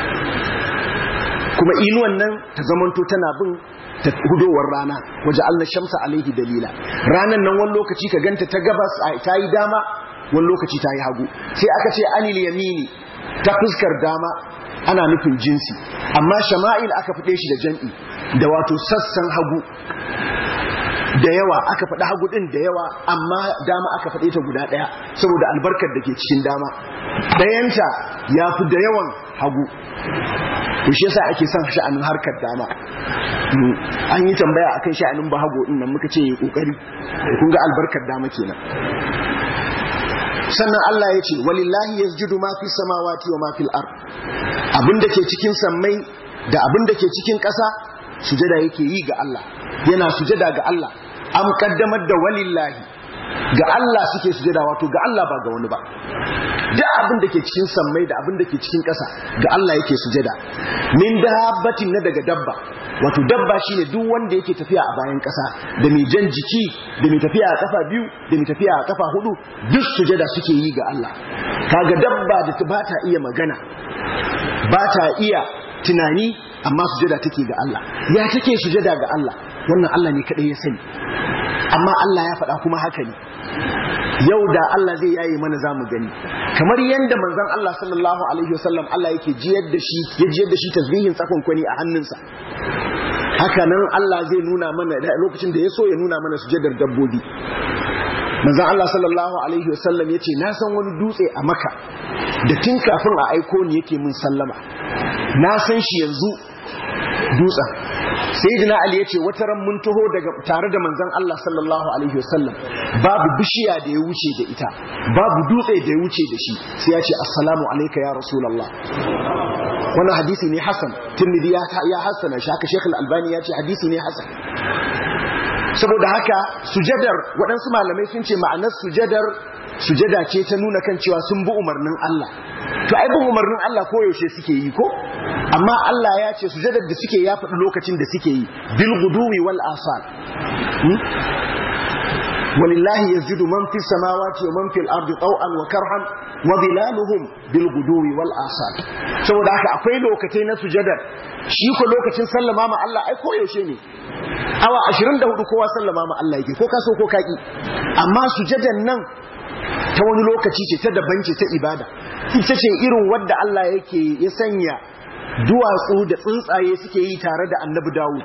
Speaker 1: kuma inuwan nan ta zamanto tana bin ta hudowar rana, waje Allah shamsa alaihi dalila. Ranan nan wani lokaci ka ganta ta gabas ta yi dama, wani lokaci ta yi hagu. Sai aka ce anil yamini, ta fuskar dama ana nufin jinsi, amma shama'il aka fade shi da jam'i, da wato sassan hagu da yawa, aka faɗi hagu ɗin da yawa, amma dama aka faɗe ta guda ɗaya saboda albarkar da ke cikin dama. Ɗayanta ya fi da yawan hagu, to shi yasa ake son sha'anin harkar dama. An yi tambaya akan sha'anin bahago ɗin nan, muka ce yi ƙoƙari, kun ga albarkar dama kenan. Sannan Allah ya ce walillahi yasjudu ma fi samawati wa ma fil ard, abinda ke cikin sammai da abinda ke cikin ƙasa sujada yake yi ga Allah, yana sujada ga Allah. Am kaddamar da walillahi, ga Allah suke sujada, wato ga Allah ba ga wani ba. Duk abin da ke cikin sammai da abin da ke cikin ƙasa ga Allah yake sujada. Min dabbatin, na daga dabba, wato dabba shine duk wanda yake tafiya a bayan ƙasa, da mai jan jiki, da mai tafiya a kafa biyu, da mai tafiya a kafa hudu, duk sujada suke yi ga Allah. Kaga dabba da ba ta iya magana, ba ta iya tunani, amma sujada take ga Allah. Ya take sujada ga Allah, wannan Allah ne kadai ya sani, amma Allah ya faɗa kuma haka ne. Yau da Allah zai yaye mana zamu gani, kamar yanda manzon Allah sallallahu alaihi wasallam Allah yake jiyar da shi, ya jiyar da shi tasbihin tsakon kwani a hannunsa, haka nan Allah zai nuna mana lokacin da ya so ya nuna mana sujadar dabbobi. Manzon Allah sallallahu alaihi wasallam yace na san wani dutse a Makka da tun kafin a aiko ni yake mun sallama, na san shi yanzu dutsen. Sayyidina Ali yace wata ran mun taho daga tare da manzon Allah sallallahu alaihi wasallam, babu bishiya da ya wuce da ita, babu dutse da ya wuce da shi, sai ya ce assalamu alayka ya rasulullah. Wannan hadisi ne hasan, Tirmidhi ya ya hasana shi, haka Sheikh Al-Albani ya ce hadisi ne hasan. saboda haka sujadar waɗansu malamai sun ce ma'anar sujadar sujada ce ta nuna kan cewa sun bi umarnin Allah. To ai bin umarnin Allah ko yaushe suke yi ko, amma Allah ya ce sujadar da suke ya faɗi lokacin da suke yi, bil guduwi wal asal. walillahi yasjudu man fis samawati wa man fil ardi taw'an wa karhan wa dhilaluhum bil guduwi wal asal. Saboda haka akwai lokacin na sujadar, shi ko lokacin sallama ma Allah ai ko yaushe ne, awa ashirin da hudu kowa sallama ma Allah yake, ko ka so ko ka ki. Amma sujadan nan ta wani lokaci ce ta daban ce ta ibada, ita ce irin wadda Allah yake ya sanya duwatsu da tsuntsaye suke yi tare da annabi Dawud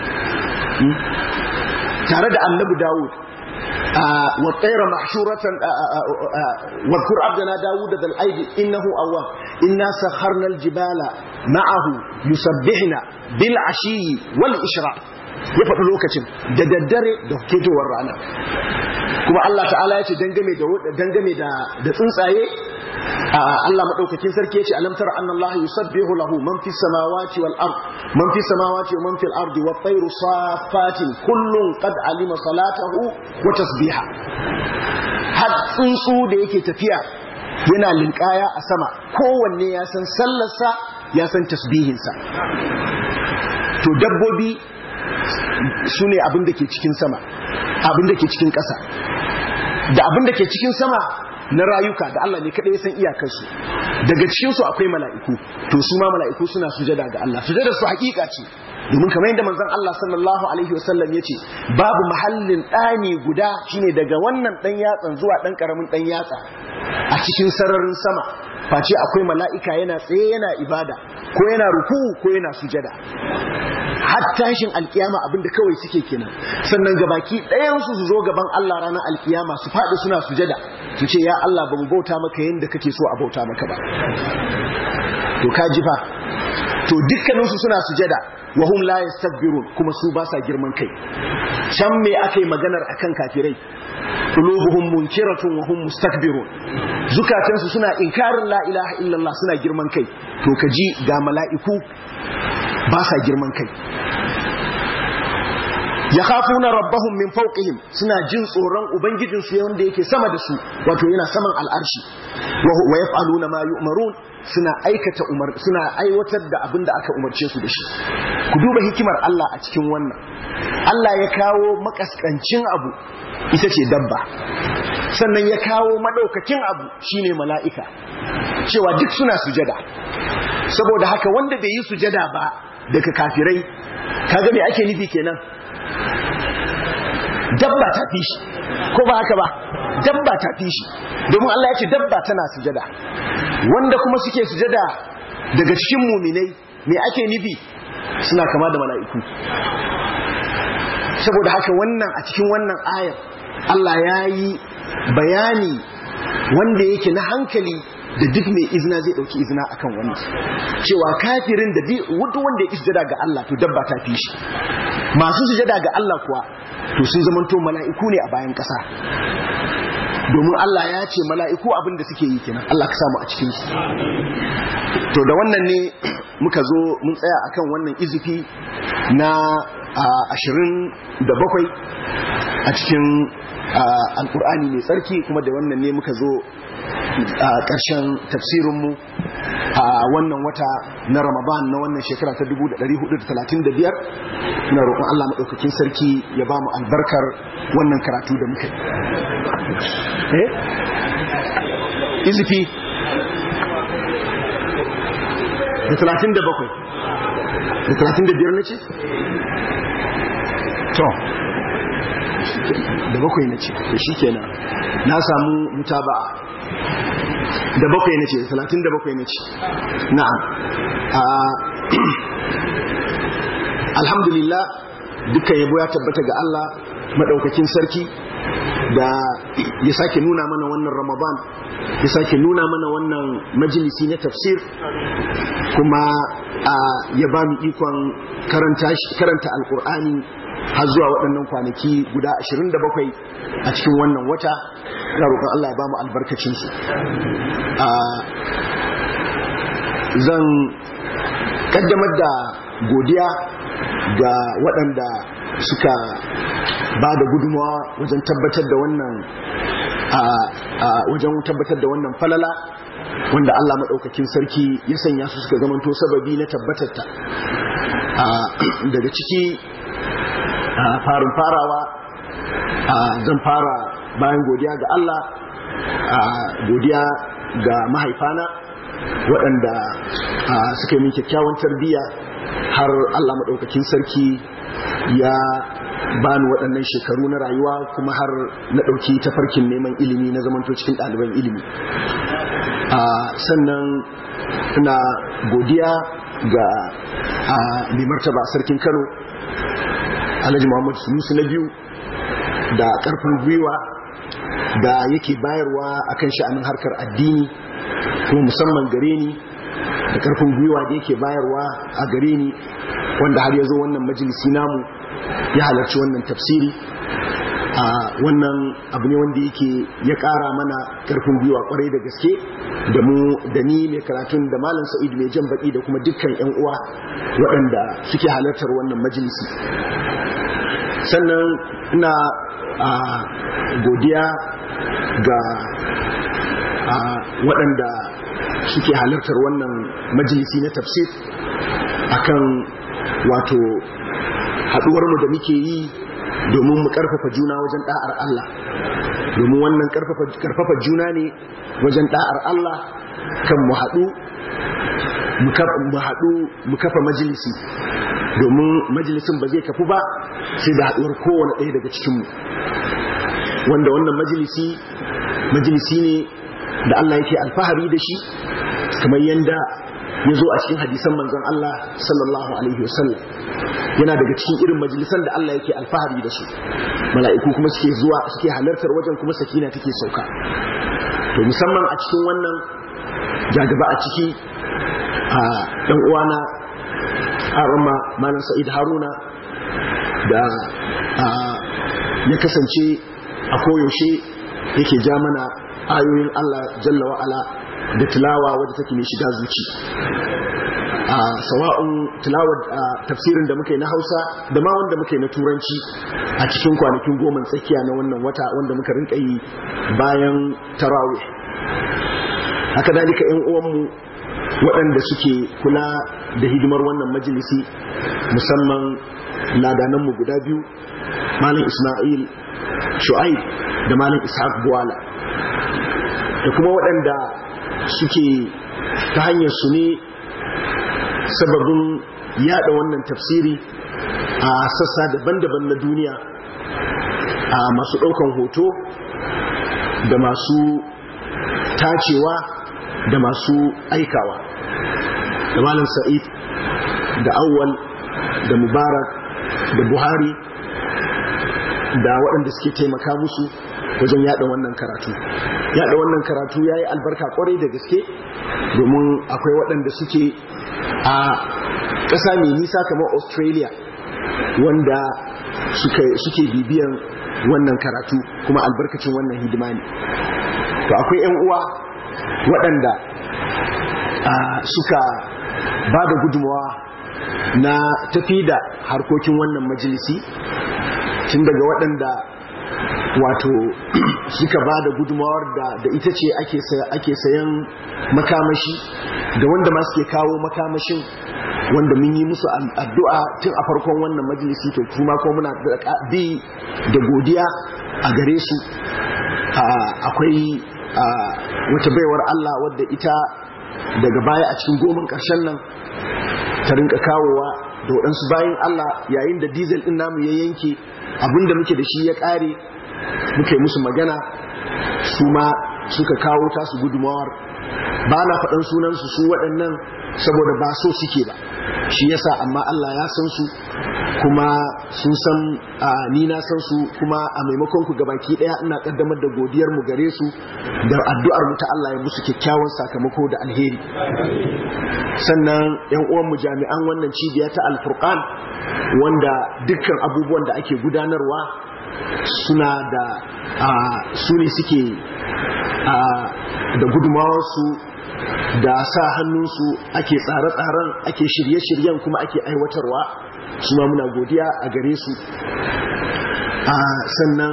Speaker 1: tare da annabi Dawud wa tayra mahshuratan wa dhkur abdana Dawud dal aidi innahu awwab inna sakharna al jibala ma'ahu yusabbihna bil ashi wal ishraq. Ya faɗi lokacin da daddare da ketowar rana. Kuma Allah ta'ala ya ce dangane da dangane da da tsuntsaye, Allah madaukakin sarki ya ce alam tara anna Allah yusabbihu lahu man fis samawati wal ard man fis samawati wa man fil ardi wat tayru safatin kullun qad alima salatahu wa tasbiha. Har tsuntsu da yake tafiya yana linkaya a sama, kowanne ya san sallarsa ya san tasbihinsa. To dabbobi su ne abin da ke cikin sama, abin da ke cikin ƙasa, da abin da ke cikin sama na rayuka da Allah ne kaɗai ya san iyakarsu. Daga cikinsu akwai mala'iku, to su ma mala'iku suna sujada ga Allah. Sujada su hakika ce, domin kamar yadda manzon Allah sallallahu alaihi wasallam ya ce babu mahallin ɗani guda shine daga wannan ɗan yatsan zuwa ɗan ƙaramin ɗan yatsa a cikin sararin sama face akwai mala'ika yana tsaye yana ibada ko yana ruku ko yana sujada. Har tashin alkiyama abinda kawai suke kenan. Sannan gabaki ɗayansu su zo gaban Allah ranar alkiyama su faɗi suna sujada su ce ya Allah ba mu bauta maka yadda kake so a bauta maka ba. To ka ji fa, to dukkaninsu suna sujada wa hum la yastakbirun, kuma su ba sa girman kai. Can me aka yi maganar akan kafirai? Qulubuhum munkiratun wa hum mustakbirun, zukatansu suna inkarin la ilaha illallah, suna girman kai. To ka ji ga mala'iku ba sa girman kai. Yakhafuna rabbahum min fawqihim, suna jin tsoron ubangijinsu wanda yake sama da su, wato yana saman al'arshi. Wa yaf'aluna ma yu'marun, suna aikata umar suna aiwatar da abin da aka umarce su da shi. Ku duba hikimar Allah a cikin wannan. Allah ya kawo makaskancin abu ita ce dabba, sannan ya kawo madaukakin abu shine mala'ika, cewa duk suna sujada. Saboda haka wanda bai yi sujada ba daga kafirai, kaga me ake nufi kenan? Dabba ta fi shi, ko ba haka ba? Dabba ta fi shi, domin Allah ya ce dabba tana sujada. Wanda kuma suke sujada daga cikin muminai, me ake nufi? Suna kama da mala'iku. Saboda haka wannan a cikin wannan ayar Allah ya yi bayani wanda yake na hankali da duk mai izina zai dauki izina akan wannan, cewa kafirin da duk wanda ya sujada ga Allah to dabba ta fi shi. Masu sujada ga Allah kuwa to sun zamanto mala'iku ne a bayan ƙasa, domin Allah ya ce mala'iku abin da suke yi kenan. Allah ka samu a cikin su. To da wannan ne muka zo mun tsaya akan wannan izifi na ashirin da bakwai a cikin alkur'ani mai tsarki, kuma da wannan ne muka zo a ƙarshen tafsirinmu a wannan wata na Ramadan na wannan shekara ta dubu da ɗari hudu da talatin da biyar. Na roƙon Allah maɗaukakin sarki ya ba mu albarkar wannan karatu da muka yi. Eh? Izifi da talatin da bakwai da talatin da biyar na ce? To da bakwai na ce, da shi kenan na samu mutaba'a. Da bakwai na ce, talatin da bakwai na ce. Na'am. Alhamdulillah, dukkan yabo ya tabbata ga Allah madaukakin sarki da ya sake nuna mana wannan Ramadan, ya sake nuna mana wannan majalisi na tafsir, kuma ya ba mu ikon karanta karanta alkur'ani har zuwa waɗannan kwanaki guda ashirin da bakwai a cikin wannan wata. Ina roƙon Allah ya ba mu albarkacinsu. Zan kaddamar da godiya ga waɗanda suka ba da gudunmawa wajen tabbatar da wannan a wajen tabbatar da wannan falala wanda Allah maɗaukakin sarki ya sanya su suka zamanto sababi na tabbatarta. Daga ciki farin farawa zan fara bayan godiya ga Allah, godiya ga mahaifana waɗanda suka yi min kyakkyawan tarbiyya har Allah maɗaukakin sarki ya bani waɗannan shekaru na rayuwa kuma har na ɗauki tafarkin neman ilimi na zamanto cikin ɗaliban ilimi. Sannan ina godiya ga mai martaba sarkin Kano Alhaji Muhammad Sunusi na biyu da ƙarfin gwiwa da yake bayarwa akan sha'anin harkar addini kuma musamman gare ni, da ƙarfin gwiwa da yake bayarwa a gare ni wanda har ya zo wannan majalisi namu ya halarci wannan tafsiri. a wannan abu ne wanda yake ya ƙara mana ƙarfin gwiwa kwarai da gaske da mu da ni mai karatun da malam Sa'id mai jan baki da kuma dukkan ƴan uwa waɗanda suke halartar wannan majalisi. Sannan ina a godiya ga waɗanda suke halartar wannan majalisi na tafsir akan wato haɗuwarmu da muke yi domin mu ƙarfafa juna wajen ɗa'ar Allah, domin wannan ƙarfafa juna ne wajen ɗa'ar Allah kan mu haɗu mu haɗu mu kafa majalisi, domin majalisin ba zai kafu ba sai da haɗuwar kowane ɗaya daga cikinmu, wanda wannan majalisi majalisi ne da Allah yake alfahari da shi kamar yanda ya zo a cikin hadisan manzon Allah sallallahu alaihi wasallam. Yana daga cikin irin majalisan da Allah yake alfahari da su, mala'iku kuma suke zuwa suke halartar wajen kuma sakina take sauka. To musamman a cikin wannan jagaba a ciki a dan uwana Arama Malam Sa'id Haruna da ya kasance a koyaushe yake ja mana ayoyin Allah jalla wa ala da tilawa wadda take mai shiga zuci. a sawa'un tilawar tafsirin da muka yi na Hausa da ma wanda muka yi na Turanci a cikin kwanakin goma tsakiya na wannan wata wanda muka rinka yi bayan tarawih. Haka dalika ƴan uwanmu waɗanda suke kula da hidimar wannan majalisi, musamman ladananmu guda biyu, Malam Ismail Shu'aib da Malam Ishaq Buwala, da kuma waɗanda suke ta hanyar su ne sababin yada wannan tafsiri a sassa daban-daban na duniya, a masu ɗaukan hoto da masu tacewa da masu aikawa, da Malam Sa'id da Awwal da Mubarak da Buhari da waɗanda suke taimaka musu wajen yada wannan karatu. Yada wannan karatu yayi albarka kwarai da gaske, domin akwai waɗanda suke a ƙasa mai nisa kamar Australia wanda suke suke bibiyan wannan karatu kuma albarkacin wannan hidima ne. To akwai ƴan uwa waɗanda suka ba da gudunmawa na tafi da harkokin wannan majalisi, tun daga waɗanda wato suka ba da gudunmawar da ita ce ake sayan makamashi, da wanda ma suke kawo makamashin, wanda mun yi musu addu'a tun a farkon wannan majalisi, to kuma ko muna bi da godiya a gare su. Akwai wata baiwar Allah wadda ita daga baya a cikin goman ƙarshen nan ta rinka kawowa da waɗansu bayan Allah yayin da diesel ɗin namu ya yanke, abinda muke da shi ya ƙare, muka yi musu magana, su ma suka kawo tasu gudumawar. Ba na faɗan sunansu su waɗannan saboda ba so suke ba, shi yasa, amma Allah ya san su kuma sun san ni na san su, kuma a maimakon ku gabaki ɗaya ina ƙaddamar da godiyar mu gare su da addu'ar mu ta Allah ya musu kyakkyawan sakamako da alheri. Sannan ƴan uwan mu jami'an wannan cibiya ta Al-Furqan, wanda dukkan abubuwan da ake gudanarwa suna da su ne suke da gudumawarsu da sa hannunsu ake tsare-tsaren, ake shirye-shiryen kuma ake aiwatarwa, su ma muna godiya a gare su. sannan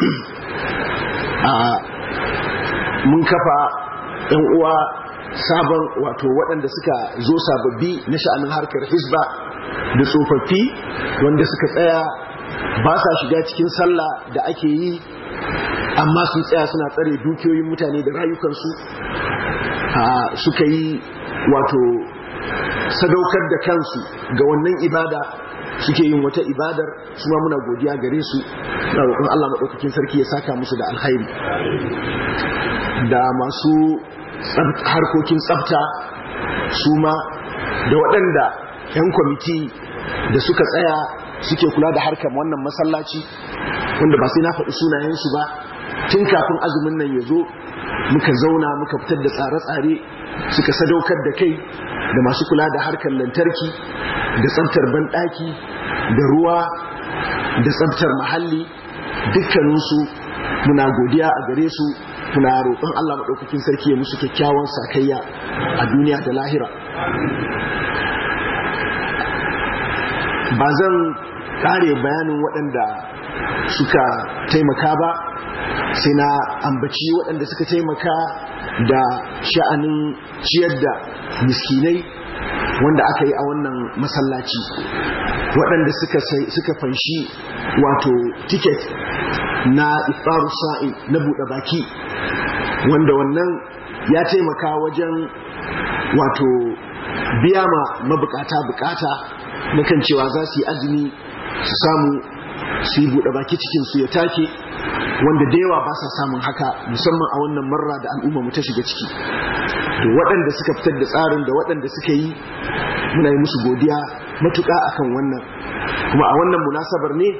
Speaker 1: mun kafa ɗan uwa sabon wato waɗanda suka zo sababbi na sha'anin harkar hisba da tsofaffi wanda suka tsaya ba sa shiga cikin sallah da ake yi amma sun tsaya suna tsare dukiyoyin mutane da rayukansu suka yi wato sadaukar da kansu ga wannan ibada suke yin wata ibadar su ma muna godiya gare su na roƙon Allah maɗaukakin sarki ya saka musu da alkhairi da masu harkokin tsafta su ma da waɗanda 'yan kwamiti da suka tsaya suke kula da harkar wannan masallaci wanda ba sai na faɗi sunayensu ba tun kafin azumin nan ya zo muka zauna muka fitar da tsare-tsare suka sadaukar da kai da masu kula da harkar lantarki da tsaftar banɗaki da ruwa da tsaftar mahalli dukkaninsu muna godiya a gare su muna roƙon Allah maɗaukakin sarki ya musu kyakkyawan sakayya a duniya da lahira. Ba zan ƙare bayanin waɗanda suka taimaka ba sai na ambaci waɗanda suka taimaka da sha'anin ciyar da miskinai wanda aka yi a wannan masallaci, waɗanda suka suka fanshi wato tiket na iftaru sa'i na buɗe baki wanda wannan ya taimaka wajen wato biya ma mabukata bukata na kan cewa za su yi azumi su samu su yi buɗe baki cikinsu ya take wanda da yawa ba sa samun haka musamman a wannan marra da al'umma mu ta shiga ciki. To waɗanda suka fitar da tsarin da waɗanda suka yi muna yi musu godiya matuƙa akan wannan, kuma a wannan munasabar ne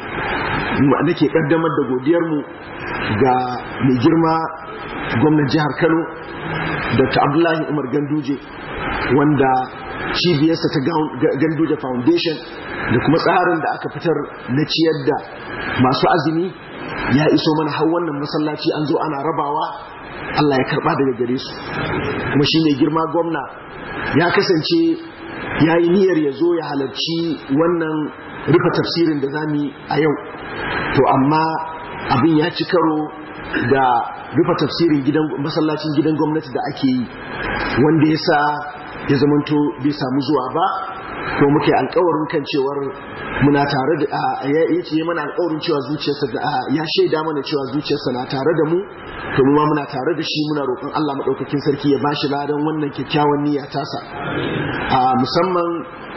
Speaker 1: nake kaddamar da godiyarmu ga mai girma gwamnan jihar Kano Dr. Abdullahi Umar Ganduje wanda cibiyarsa ta Ganduje Foundation da kuma tsarin da aka fitar na ciyar da masu azumi ya iso mana har wannan masallaci an zo ana rabawa. Allah ya karba daga gare su, kuma shi ne girma gwamna ya kasance ya yi niyyar ya zo ya halarci wannan rufe tafsirin da zamu yi a yau, to amma abin ya ci karo da rufe tafsirin gidan masallacin gidan gwamnati da ake yi wanda ya sa ya zamanto bai samu zuwa ba, ko muke alƙawarin kan cewar muna tare da ya ce mana alƙawarin cewa zuciyarsa da ya shaida mana cewa zuciyarsa na tare da mu, to mu ma muna tare da shi, muna roƙon Allah madaukakin sarki ya bashi ladan wannan kyakkyawan niyya tasa. A musamman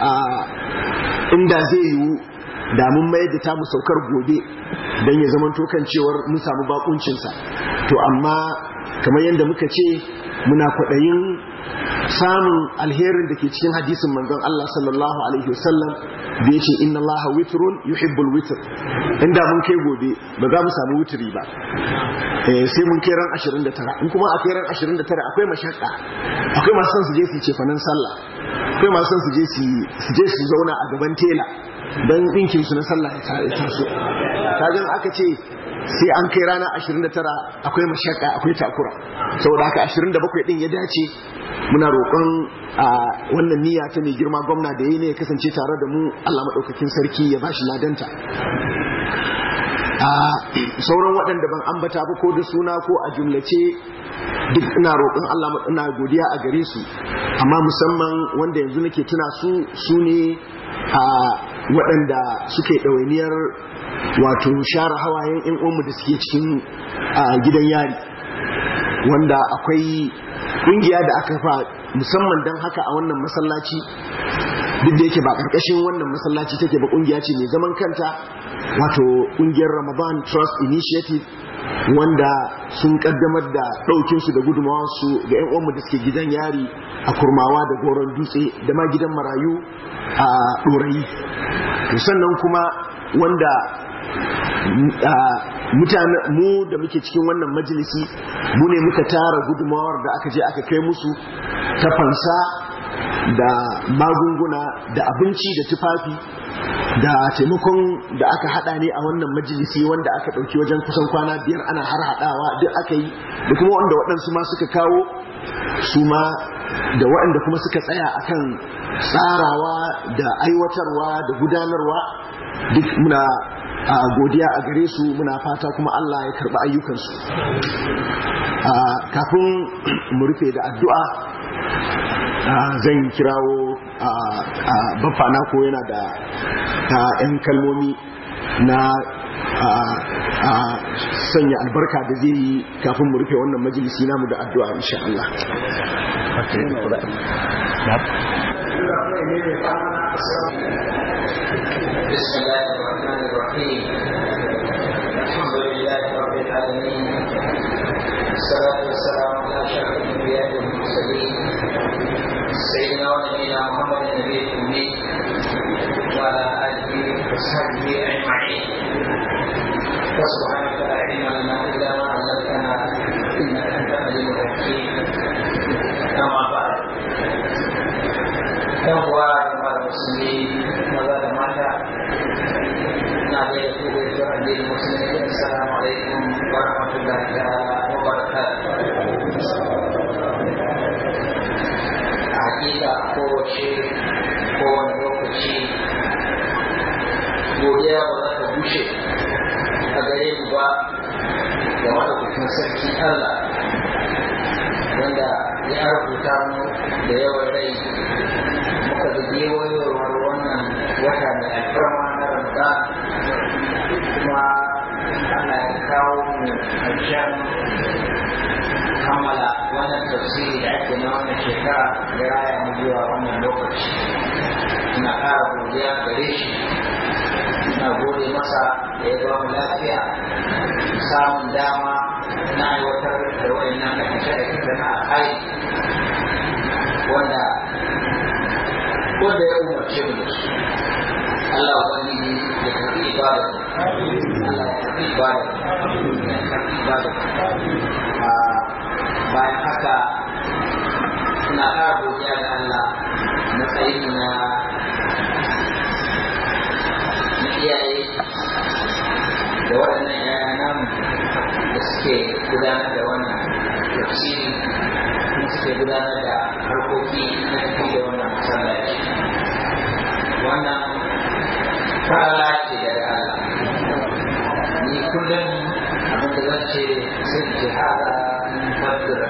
Speaker 1: inda zai yiwu da mun mayar da ta mu saukar gobe dan ya zama to kan cewar mun samu bakuncin sa, to amma kamar yadda muka ce muna kwaɗayin samun alherin da ke cikin hadisin manzon Allah sallallahu alaihi wasallam da yace inna Allah witrun yuhibbul witr. Inda mun kai gobe ba za mu samu witri ba, eh sai mun kai ran ashirin da tara, in kuma a kai ran ashirin da tara akwai mashakka, akwai masu son su je su ce fanan sallah, akwai masu son su je su su je su zauna a gaban tela dan dinkin su na sallah ya taso. Kaga aka ce sai an kai rana ashirin da tara akwai mashakka, akwai takura, saboda haka ashirin da bakwai din ya dace. Muna roƙon a wannan niyya ta mai girma gwamna da yayi ne ya kasance tare da mu, Allah madaukakin sarki ya bashi ladanta. A sauran waɗanda ban ambata ba ko da suna ko a jumlace duk ina roƙon Allah ina godiya a gare su, amma musamman wanda yanzu nake tuna su su ne a waɗanda suke ɗawainiyar wato share hawayen ƴan uwanmu da suke cikin gidan yari, wanda akwai kungiya da aka fa musamman don haka a wannan masallaci, duk da yake ba karkashin wannan masallaci take ba, kungiya ce mai zaman kanta, wato kungiyar Ramadan Trust Initiative, wanda sun kaddamar da daukin su da gudunmawar su ga ƴan uwanmu da suke gidan yari a Kurmawa da Goron Dutse da ma gidan marayu a Dorayi. Sannan kuma wanda mutane mu da muke cikin wannan majalisi mu ne muka tara gudunmawar da aka je aka kai musu ta fansa da magunguna da abinci da tufafi da taimakon da aka hada ne a wannan majalisi, wanda aka dauki wajen kusan kwana biyar ana har hadawa duk aka yi, da kuma wanda waɗansu ma suka kawo su ma, da waɗanda kuma suka tsaya akan tsarawa da aiwatarwa da gudanarwa, duk muna godiya a gare su, muna fata kuma Allah ya karɓi ayyukansu. Kafin mu rufe da addu'a zan kirawo bafana ko yana da ‘yan kalmomi na sanya albarka da zai yi kafin mu rufe wannan majalisi namu da addu'a insha Allah.
Speaker 3: بسم الله الرحمن الرحيم الحمد لله رب العالمين والصلاة والسلام على أشرف الأنبياء والمرسلين سيدنا ونبينا محمد النبي الأمي وعلى آله وصحبه أجمعين وسبحانك لا علم لنا إلا ما علمتنا إنك أنت العليم الحكيم. أما بعد فهو المسلمين وبعد ماذا نادي يقول الدين المسلمين السلام عليكم ورحمة الله وبركاته. حقيقة kowace kowane lokaci godiya ba za ta bushe a gare mu ba da madaukakin sarki Allah wanda ya rubuta mu da yawan rai muka da gewayowar wannan wata mai alfarma na Ramadan, kuma Allah ya kawo mu ƙarshen kammala wannan tafsiri da ake na wannan shekara da raya mu zuwa wannan lokaci. Ina ƙara godiya gare shi, ina gode masa da ya ba mu lafiya, samun dama na aiwatar da wayannan aikace-aikace na alhaji wanda wanda ya umarce mu da su. Allah ubangiji ya karbi ibada, Allah ya karbi ibada, ya karbi ibada. Bayan haka ina ƙara godiya ga Allah matsayin na iyaye da waɗannan yaya namu da suke gudanar da wannan tafsiri, kuma suke gudanar da harkoki na tafi da wannan masallaci. Wannan fara ce daga Allah. Ni kullum abin da zan ce sai jihada min fadira.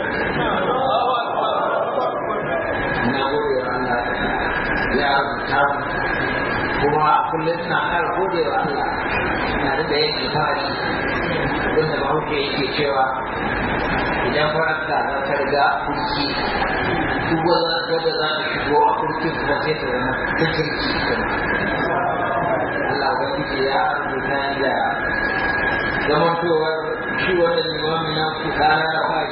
Speaker 3: Na gode wa Allah ya rubuta kuma kullum ina ƙara gode wa Allah, ina da yin alfahari abinda Bahaushe yake cewa idan faranta za ta riga kurki, duk wadda za ta shigo a kurkin kuma sai ta zama ta kirki. Allah ubangiji ya rubuta da zamantowar shi wannan limami na kuka na fari.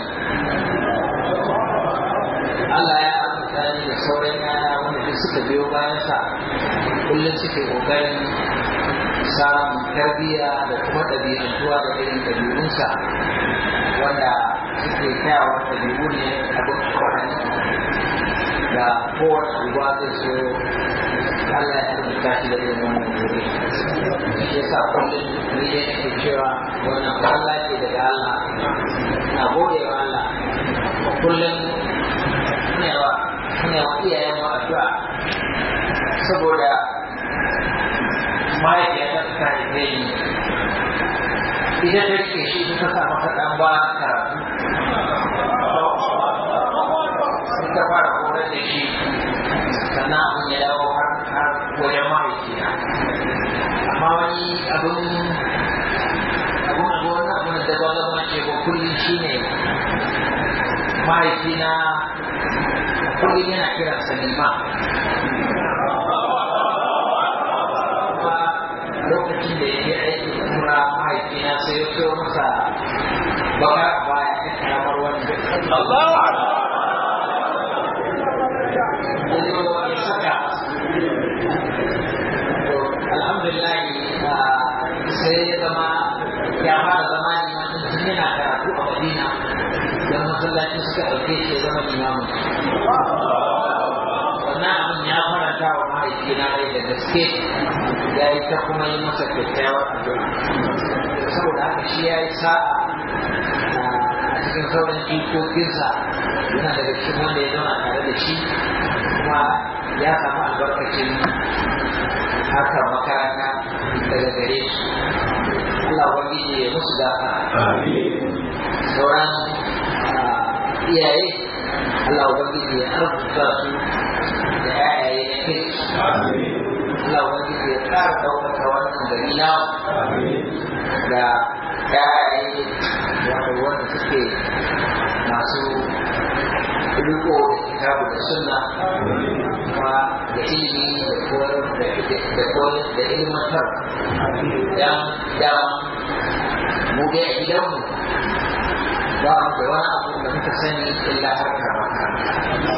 Speaker 3: Allah ya rubuta ni da sauran yana wanda duk suka biyo bayansa kullum suke ƙoƙarin samun tarbiyya da kuma ɗabi'antuwa da irin ɗabi'unsa wanda suke kyawar ɗabi'u ne abin kwanan da kowace uba zai so Allah ya rubuta shi da irin wannan wuri. Shi yasa kullum ni dai nake cewa wannan Allah ce daga Allah, na gode wa Allah kuma kullum ne wa ne wa iyayen mu addu'a saboda mahaifiyar ta haife ni idan da ke shi ta sa maka ɗan ba karatu sai ta fara horar da shi, sannan abin ya dawo har wajen mahaifina. Amma wani abin abin abu wani abin da ba zama ce ba kullum shi ne mahaifina kullum yana kiran Salima. Lokacin da ya je aiki kuma mahaifina sai ya so masa baka baya ta karamar wani alhamdulillah sai ya zama ya fara zama limanin tun yana karatu a Madina, don masallaci suka ɗauke shi ya zama limamin. Wannan abin ya faranta wa mahaifina rai da gaske, ya yi ta kuma yi masa kyakkyawar addu'a. Saboda haka shi ya yi sa'a a cikin sauran jikokinsa, yana daga cikin wanda ya zama tare da shi, kuma ya samu albarkacin harkar makaranta daga gare su. Allah wani ya musu gafa. Sauran iyaye Allah wani ya arzuta su da yayaye na kirki. Allah wani ya ƙara ɗaukaka wannan gari na da yayaye wanda suke masu riko da kitabu da sunna kuma da ilimi da koyar da koyar da ilmantar dan da mu da gidanmu ba mu da wani abu da muka sani illa harkar makaranta.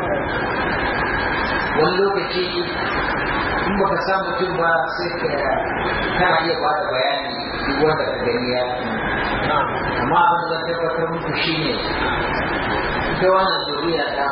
Speaker 3: Wani lokaci in baka samu mutum ba sai ka kana iya ba da bayani duk wanda ka gani ya amma abin da zan tabbatar muku shine ita wannan zuriya ta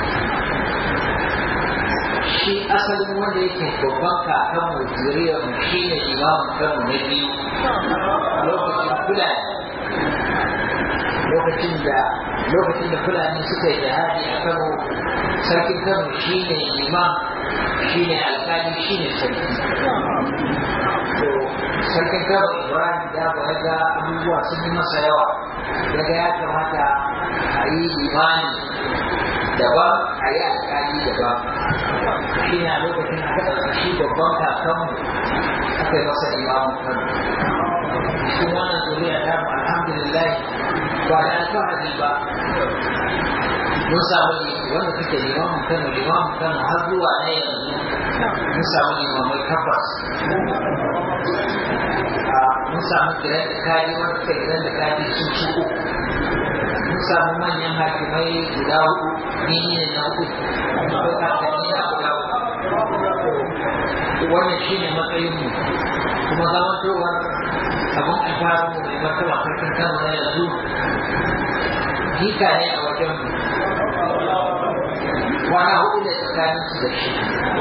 Speaker 3: shi asalin wanda yake babban kakan mu zuriyar mu shine imamu kanmu na biyu lokacin fulani lokacin da lokacin da fulani suka yi jihadi a Kano, sarkin Kano shine imam shine alƙali shine sarki. To sarkin Kano Ibrahim da ba ga abubuwa sun yi masa yawa, daga ya kamata a yi imani daban a yi alƙali daban. Shi na lokacin aka ɗauki shi babban kakanmu aka yi masa imamun Kano. Cikin wannan zuriya ta mu alhamdulillah ba da alfahari ba mun samu wanda suke limamin Kano limamin Kano har zuwa na yanzu mun samu limamai tabbas. Mun samu gidan da kaji wanda suke gidan da kaji sun ci uku. Mun samu manyan hakimai guda hudu ni ne na uku ko kakanni na guda uku. Wannan shi ne matsayinmu kuma zamantowar abin alfaharinmu mai martaba sarkin Kano na yanzu jika ne a wajen kwana hudu da tsakanin su da shi.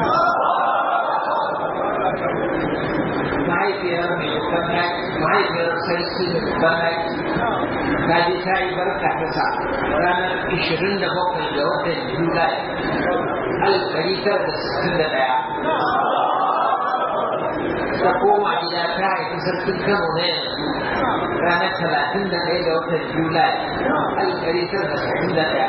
Speaker 3: Mahaifiyar mai babban yaki, mahaifiyar sarki mai babban yaki, ta je ta yi barka ta sa ranar ishirin da bakwai ga watan Julai alif ɗari tara da sittin da ɗaya. Ta koma gida ta haifi sarkin Kano na yanzu ranar talatin da ɗaya ga watan Julai alif ɗari tara da sittin da ɗaya.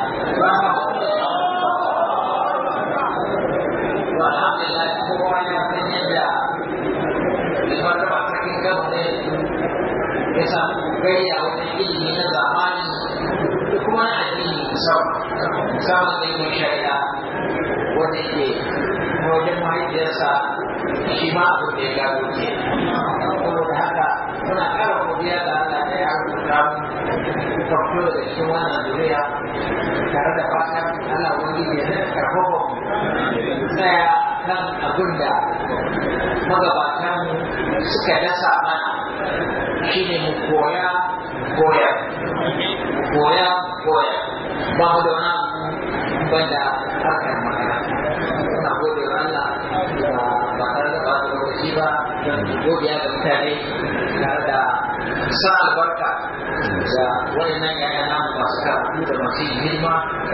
Speaker 3: Alhamdulillah kowa ya san yadda limar da sarkin Kano na yanzu ya samu kokari a wajen ilimi na zamani da kuma na addini musamman musamman da yin shari'a wanda ke wajen mahaifiyarsa shi ma abin da ya gado ke. Saboda haka muna ƙara godiya ga Allah da ya rubuta mu muka fito da cikin wannan zuriya tare da fatan Allah wani ne na karfafa mu tsaya kan abin da magabatan suka dasa mana shine mu koya koya koya koya ba mu da wani abu banda harkar makaranta. Muna gode wa Allah ba tare da bata lokaci ba don godiya ga mutane tare da sa albarka da waɗannan yaya namu masu karatu da masu yin hidima.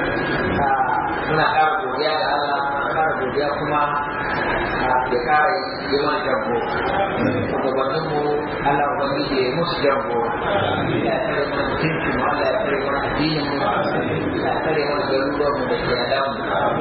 Speaker 3: Muna ƙara godiya ga Allah, muna ƙara godiya kuma ya ƙara yi mana jambo. Shugabanninmu Allah Ubangiji ya musu jambo. Ya tare mana mutuncin mu, Allah ya tare mana addinin mu, ya tare mana garuruwanmu da ke damu.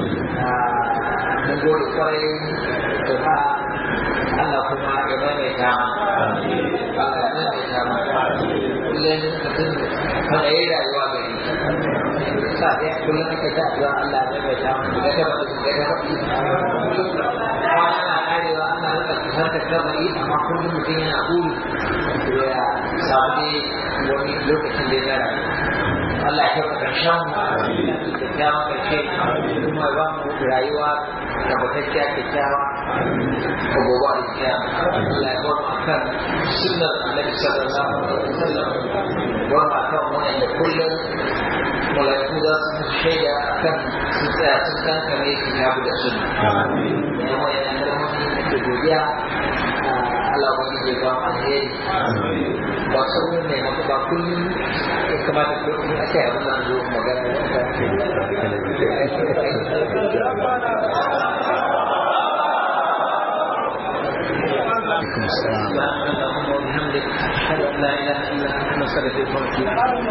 Speaker 3: Mun gode kwarai da ba Allah kuma ya maimaita Allah ya maimaita mu kullum mutum kada ya yi rayuwa gari sa da kullum ake ta addu'a Allah ya maimaita mu da ta bada da ta bada ana karewa ana rika kusan da kabari amma kullum mutum yana buri ya samu dai wani lokacin da ya rayu. Allah ya kafa ƙarshen mu da kyakkyawan ƙarshe kuma ya ba mu rayuwa tabbatacciya kyakkyawa a gobe a kiyama. Allah ya ba mu akan sunnar Annabi sallallahu alaihi wasallam ba mu akan wanda kullum malaiku za su shaida akan su tsaya sun kankame kitabu da sunna. Ya mu yana da mutum da godiya Allah wani zai ba mu alheri ba sauran ne maka ba kullum ya kamata ko in aka yi abin da zo magana اللهم وبحمدك أشهد أن لا إله إلا أنت نستغفرك ونتوب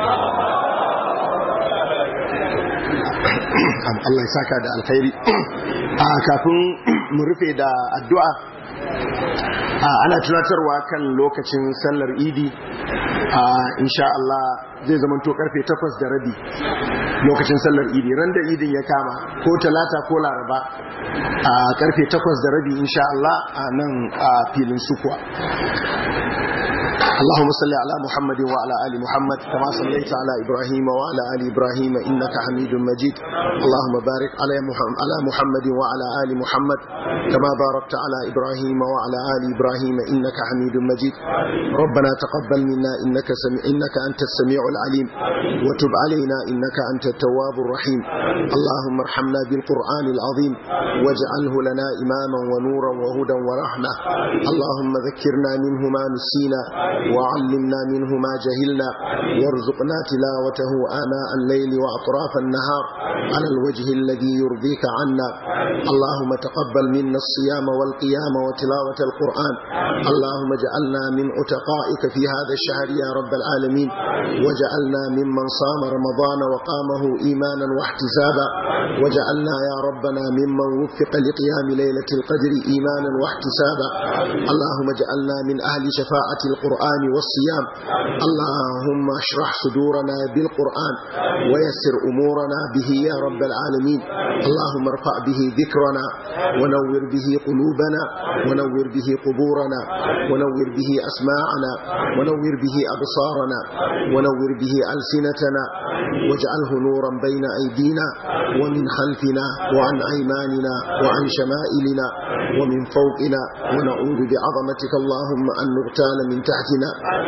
Speaker 1: Allah ya saka da alkhairi. A kafin mu rufe da addu'a, ana tunatarwa kan lokacin sallar idi. Insha Allah zai zamanto karfe takwas da rabi lokacin sallar idi. Ran da idin ya kama ko talata ko laraba a karfe takwas da rabi insha Allah a nan a filin Sukuwa. اللهم صل على محمد وعلى آل محمد كما صليت على إبراهيم وعلى آل إبراهيم إنك حميد مجيد. اللهم بارك على محمد وعلى آل محمد كما باركت على إبراهيم وعلى آل إبراهيم إنك حميد مجيد. ربنا تقبل منا إنك سميع إنك أنت السميع العليم وتب علينا إنك أنت التواب الرحيم. اللهم ارحمنا بالقرآن العظيم واجعله لنا إماما ونورا وهدى ورحمة. اللهم ذكرنا منه ما نسينا وعلمنا منه ما جهلنا وارزقنا تلاوته آناء الليل وأطراف النهار على الوجه الذي يرضيك عنا. اللهم تقبل منا الصيام والقيام وتلاوة القرآن. اللهم اجعلنا من أتقائك في هذا الشهر يا رب العالمين، وجعلنا ممن صام رمضان وقامه إيمانا واحتسابا، وجعلنا يا ربنا ممن وفق لقيام ليلة القدر إيمانا واحتسابا. اللهم اجعلنا من أهل شفاعة القرآن والصيام. اللهم اشرح صدورنا بالقرآن ويسر أمورنا به يا رب العالمين. اللهم ارفع به ذكرنا ونور به قلوبنا ونور به قبورنا ونور به أسماعنا ونور به أبصارنا ونور به ألسنتنا، واجعله نورا بين أيدينا ومن خلفنا وعن أيماننا وعن شمائلنا ومن فوقنا، ونعوذ بعظمتك اللهم أن نغتال من تحتنا.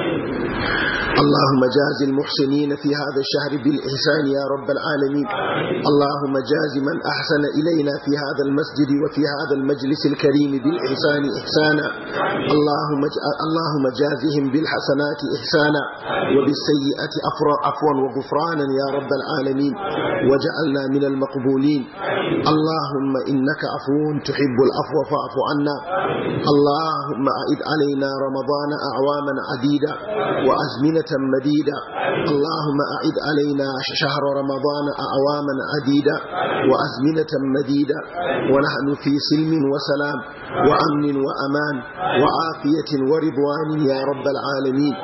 Speaker 1: اللهم جاز المحسنين في هذا الشهر بالإحسان يا رب العالمين. اللهم جاز من أحسن إلينا في هذا المسجد وفي هذا المجلس الكريم بالإحسان إحسانا. اللهم اللهم جازهم بالحسنات إحسانا وبالسيئات عفوا وغفرانا يا رب العالمين، وجعلنا من المقبولين. اللهم إنك عفو تحب العفو فاعف عنا. اللهم أعد علينا رمضان أعواما عديدة وأزمنة مديدة. اللهم أعد علينا شهر رمضان أعواما عديدة وأزمنة مديدة ونحن في سلم وسلام وأمن وأمان وعافية ورضوان يا رب العالمين.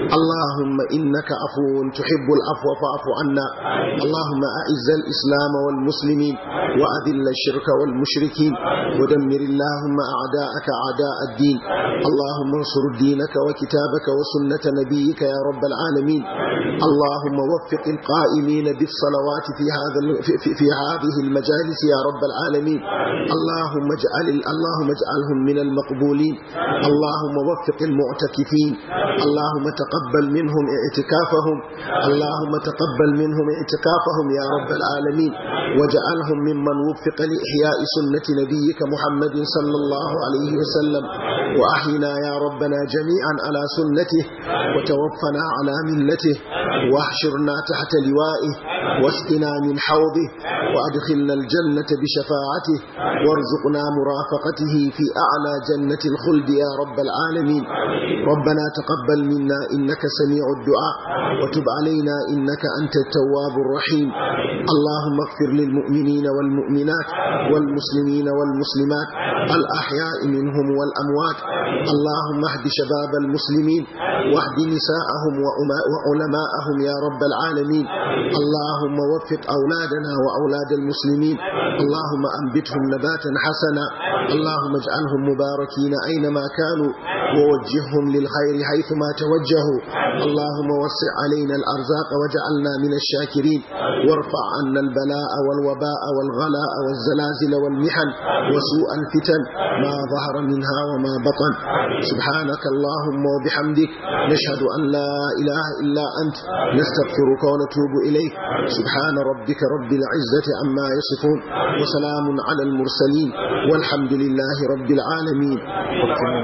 Speaker 1: اللهم إنك عفو تحب العفو فاعف عنا. اللهم أعز الإسلام والمسلمين وأذل الشرك والمشركين ودمر اللهم أعداءك أعداء الدين. اللهم انصر دينك وكتابك وسنة نبيك يا رب العالمين. اللهم وفق القائمين بالصلوات في هذا في, في, في هذه المجالس يا رب العالمين. اللهم اجعل اللهم اجعلهم من المقبولين. اللهم وفق المعتكفين. اللهم تقبل منهم اعتكافهم. اللهم تقبل منهم اعتكافهم يا رب العالمين، واجعلهم ممن وفق لإحياء سنة نبيك محمد صلى الله عليه وسلم. وأحينا يا ربنا جميعا على سنته وتوفنا على ملته، واحشرنا تحت لوائه واسقنا من حوضه، وأدخلنا الجنة بشفاعته، وارزقنا مرافقته في أعلى جنة الخلد يا رب العالمين. ربنا تقبل منا إنك سميع الدعاء وتب علينا إنك أنت التواب الرحيم. اللهم اغفر للمؤمنين والمؤمنات والمسلمين والمسلمات الأحياء منهم والأموات. اللهم اهد شباب المسلمين واهد نساءهم وعلماءهم يا رب العالمين. اللهم وفق أولادنا وأولاد المسلمين. اللهم أنبتهم نباتا حسنا. اللهم اجعلهم مباركين أينما كانوا ووجههم للخير حيثما توجهوا. اللهم وسع علينا الأرزاق واجعلنا من الشاكرين، وارفع عنا البلاء والوباء والغلاء والزلازل والمحن وسوء الفتن ما ظهر منها وما بطن. سبحانك اللهم وبحمدك نشهد أن لا إله إلا أنت نستغفرك ونتوب إليك. سبحان ربك رب العزة عما يصفون وسلام على المرسلين والحمد لله رب العالمين.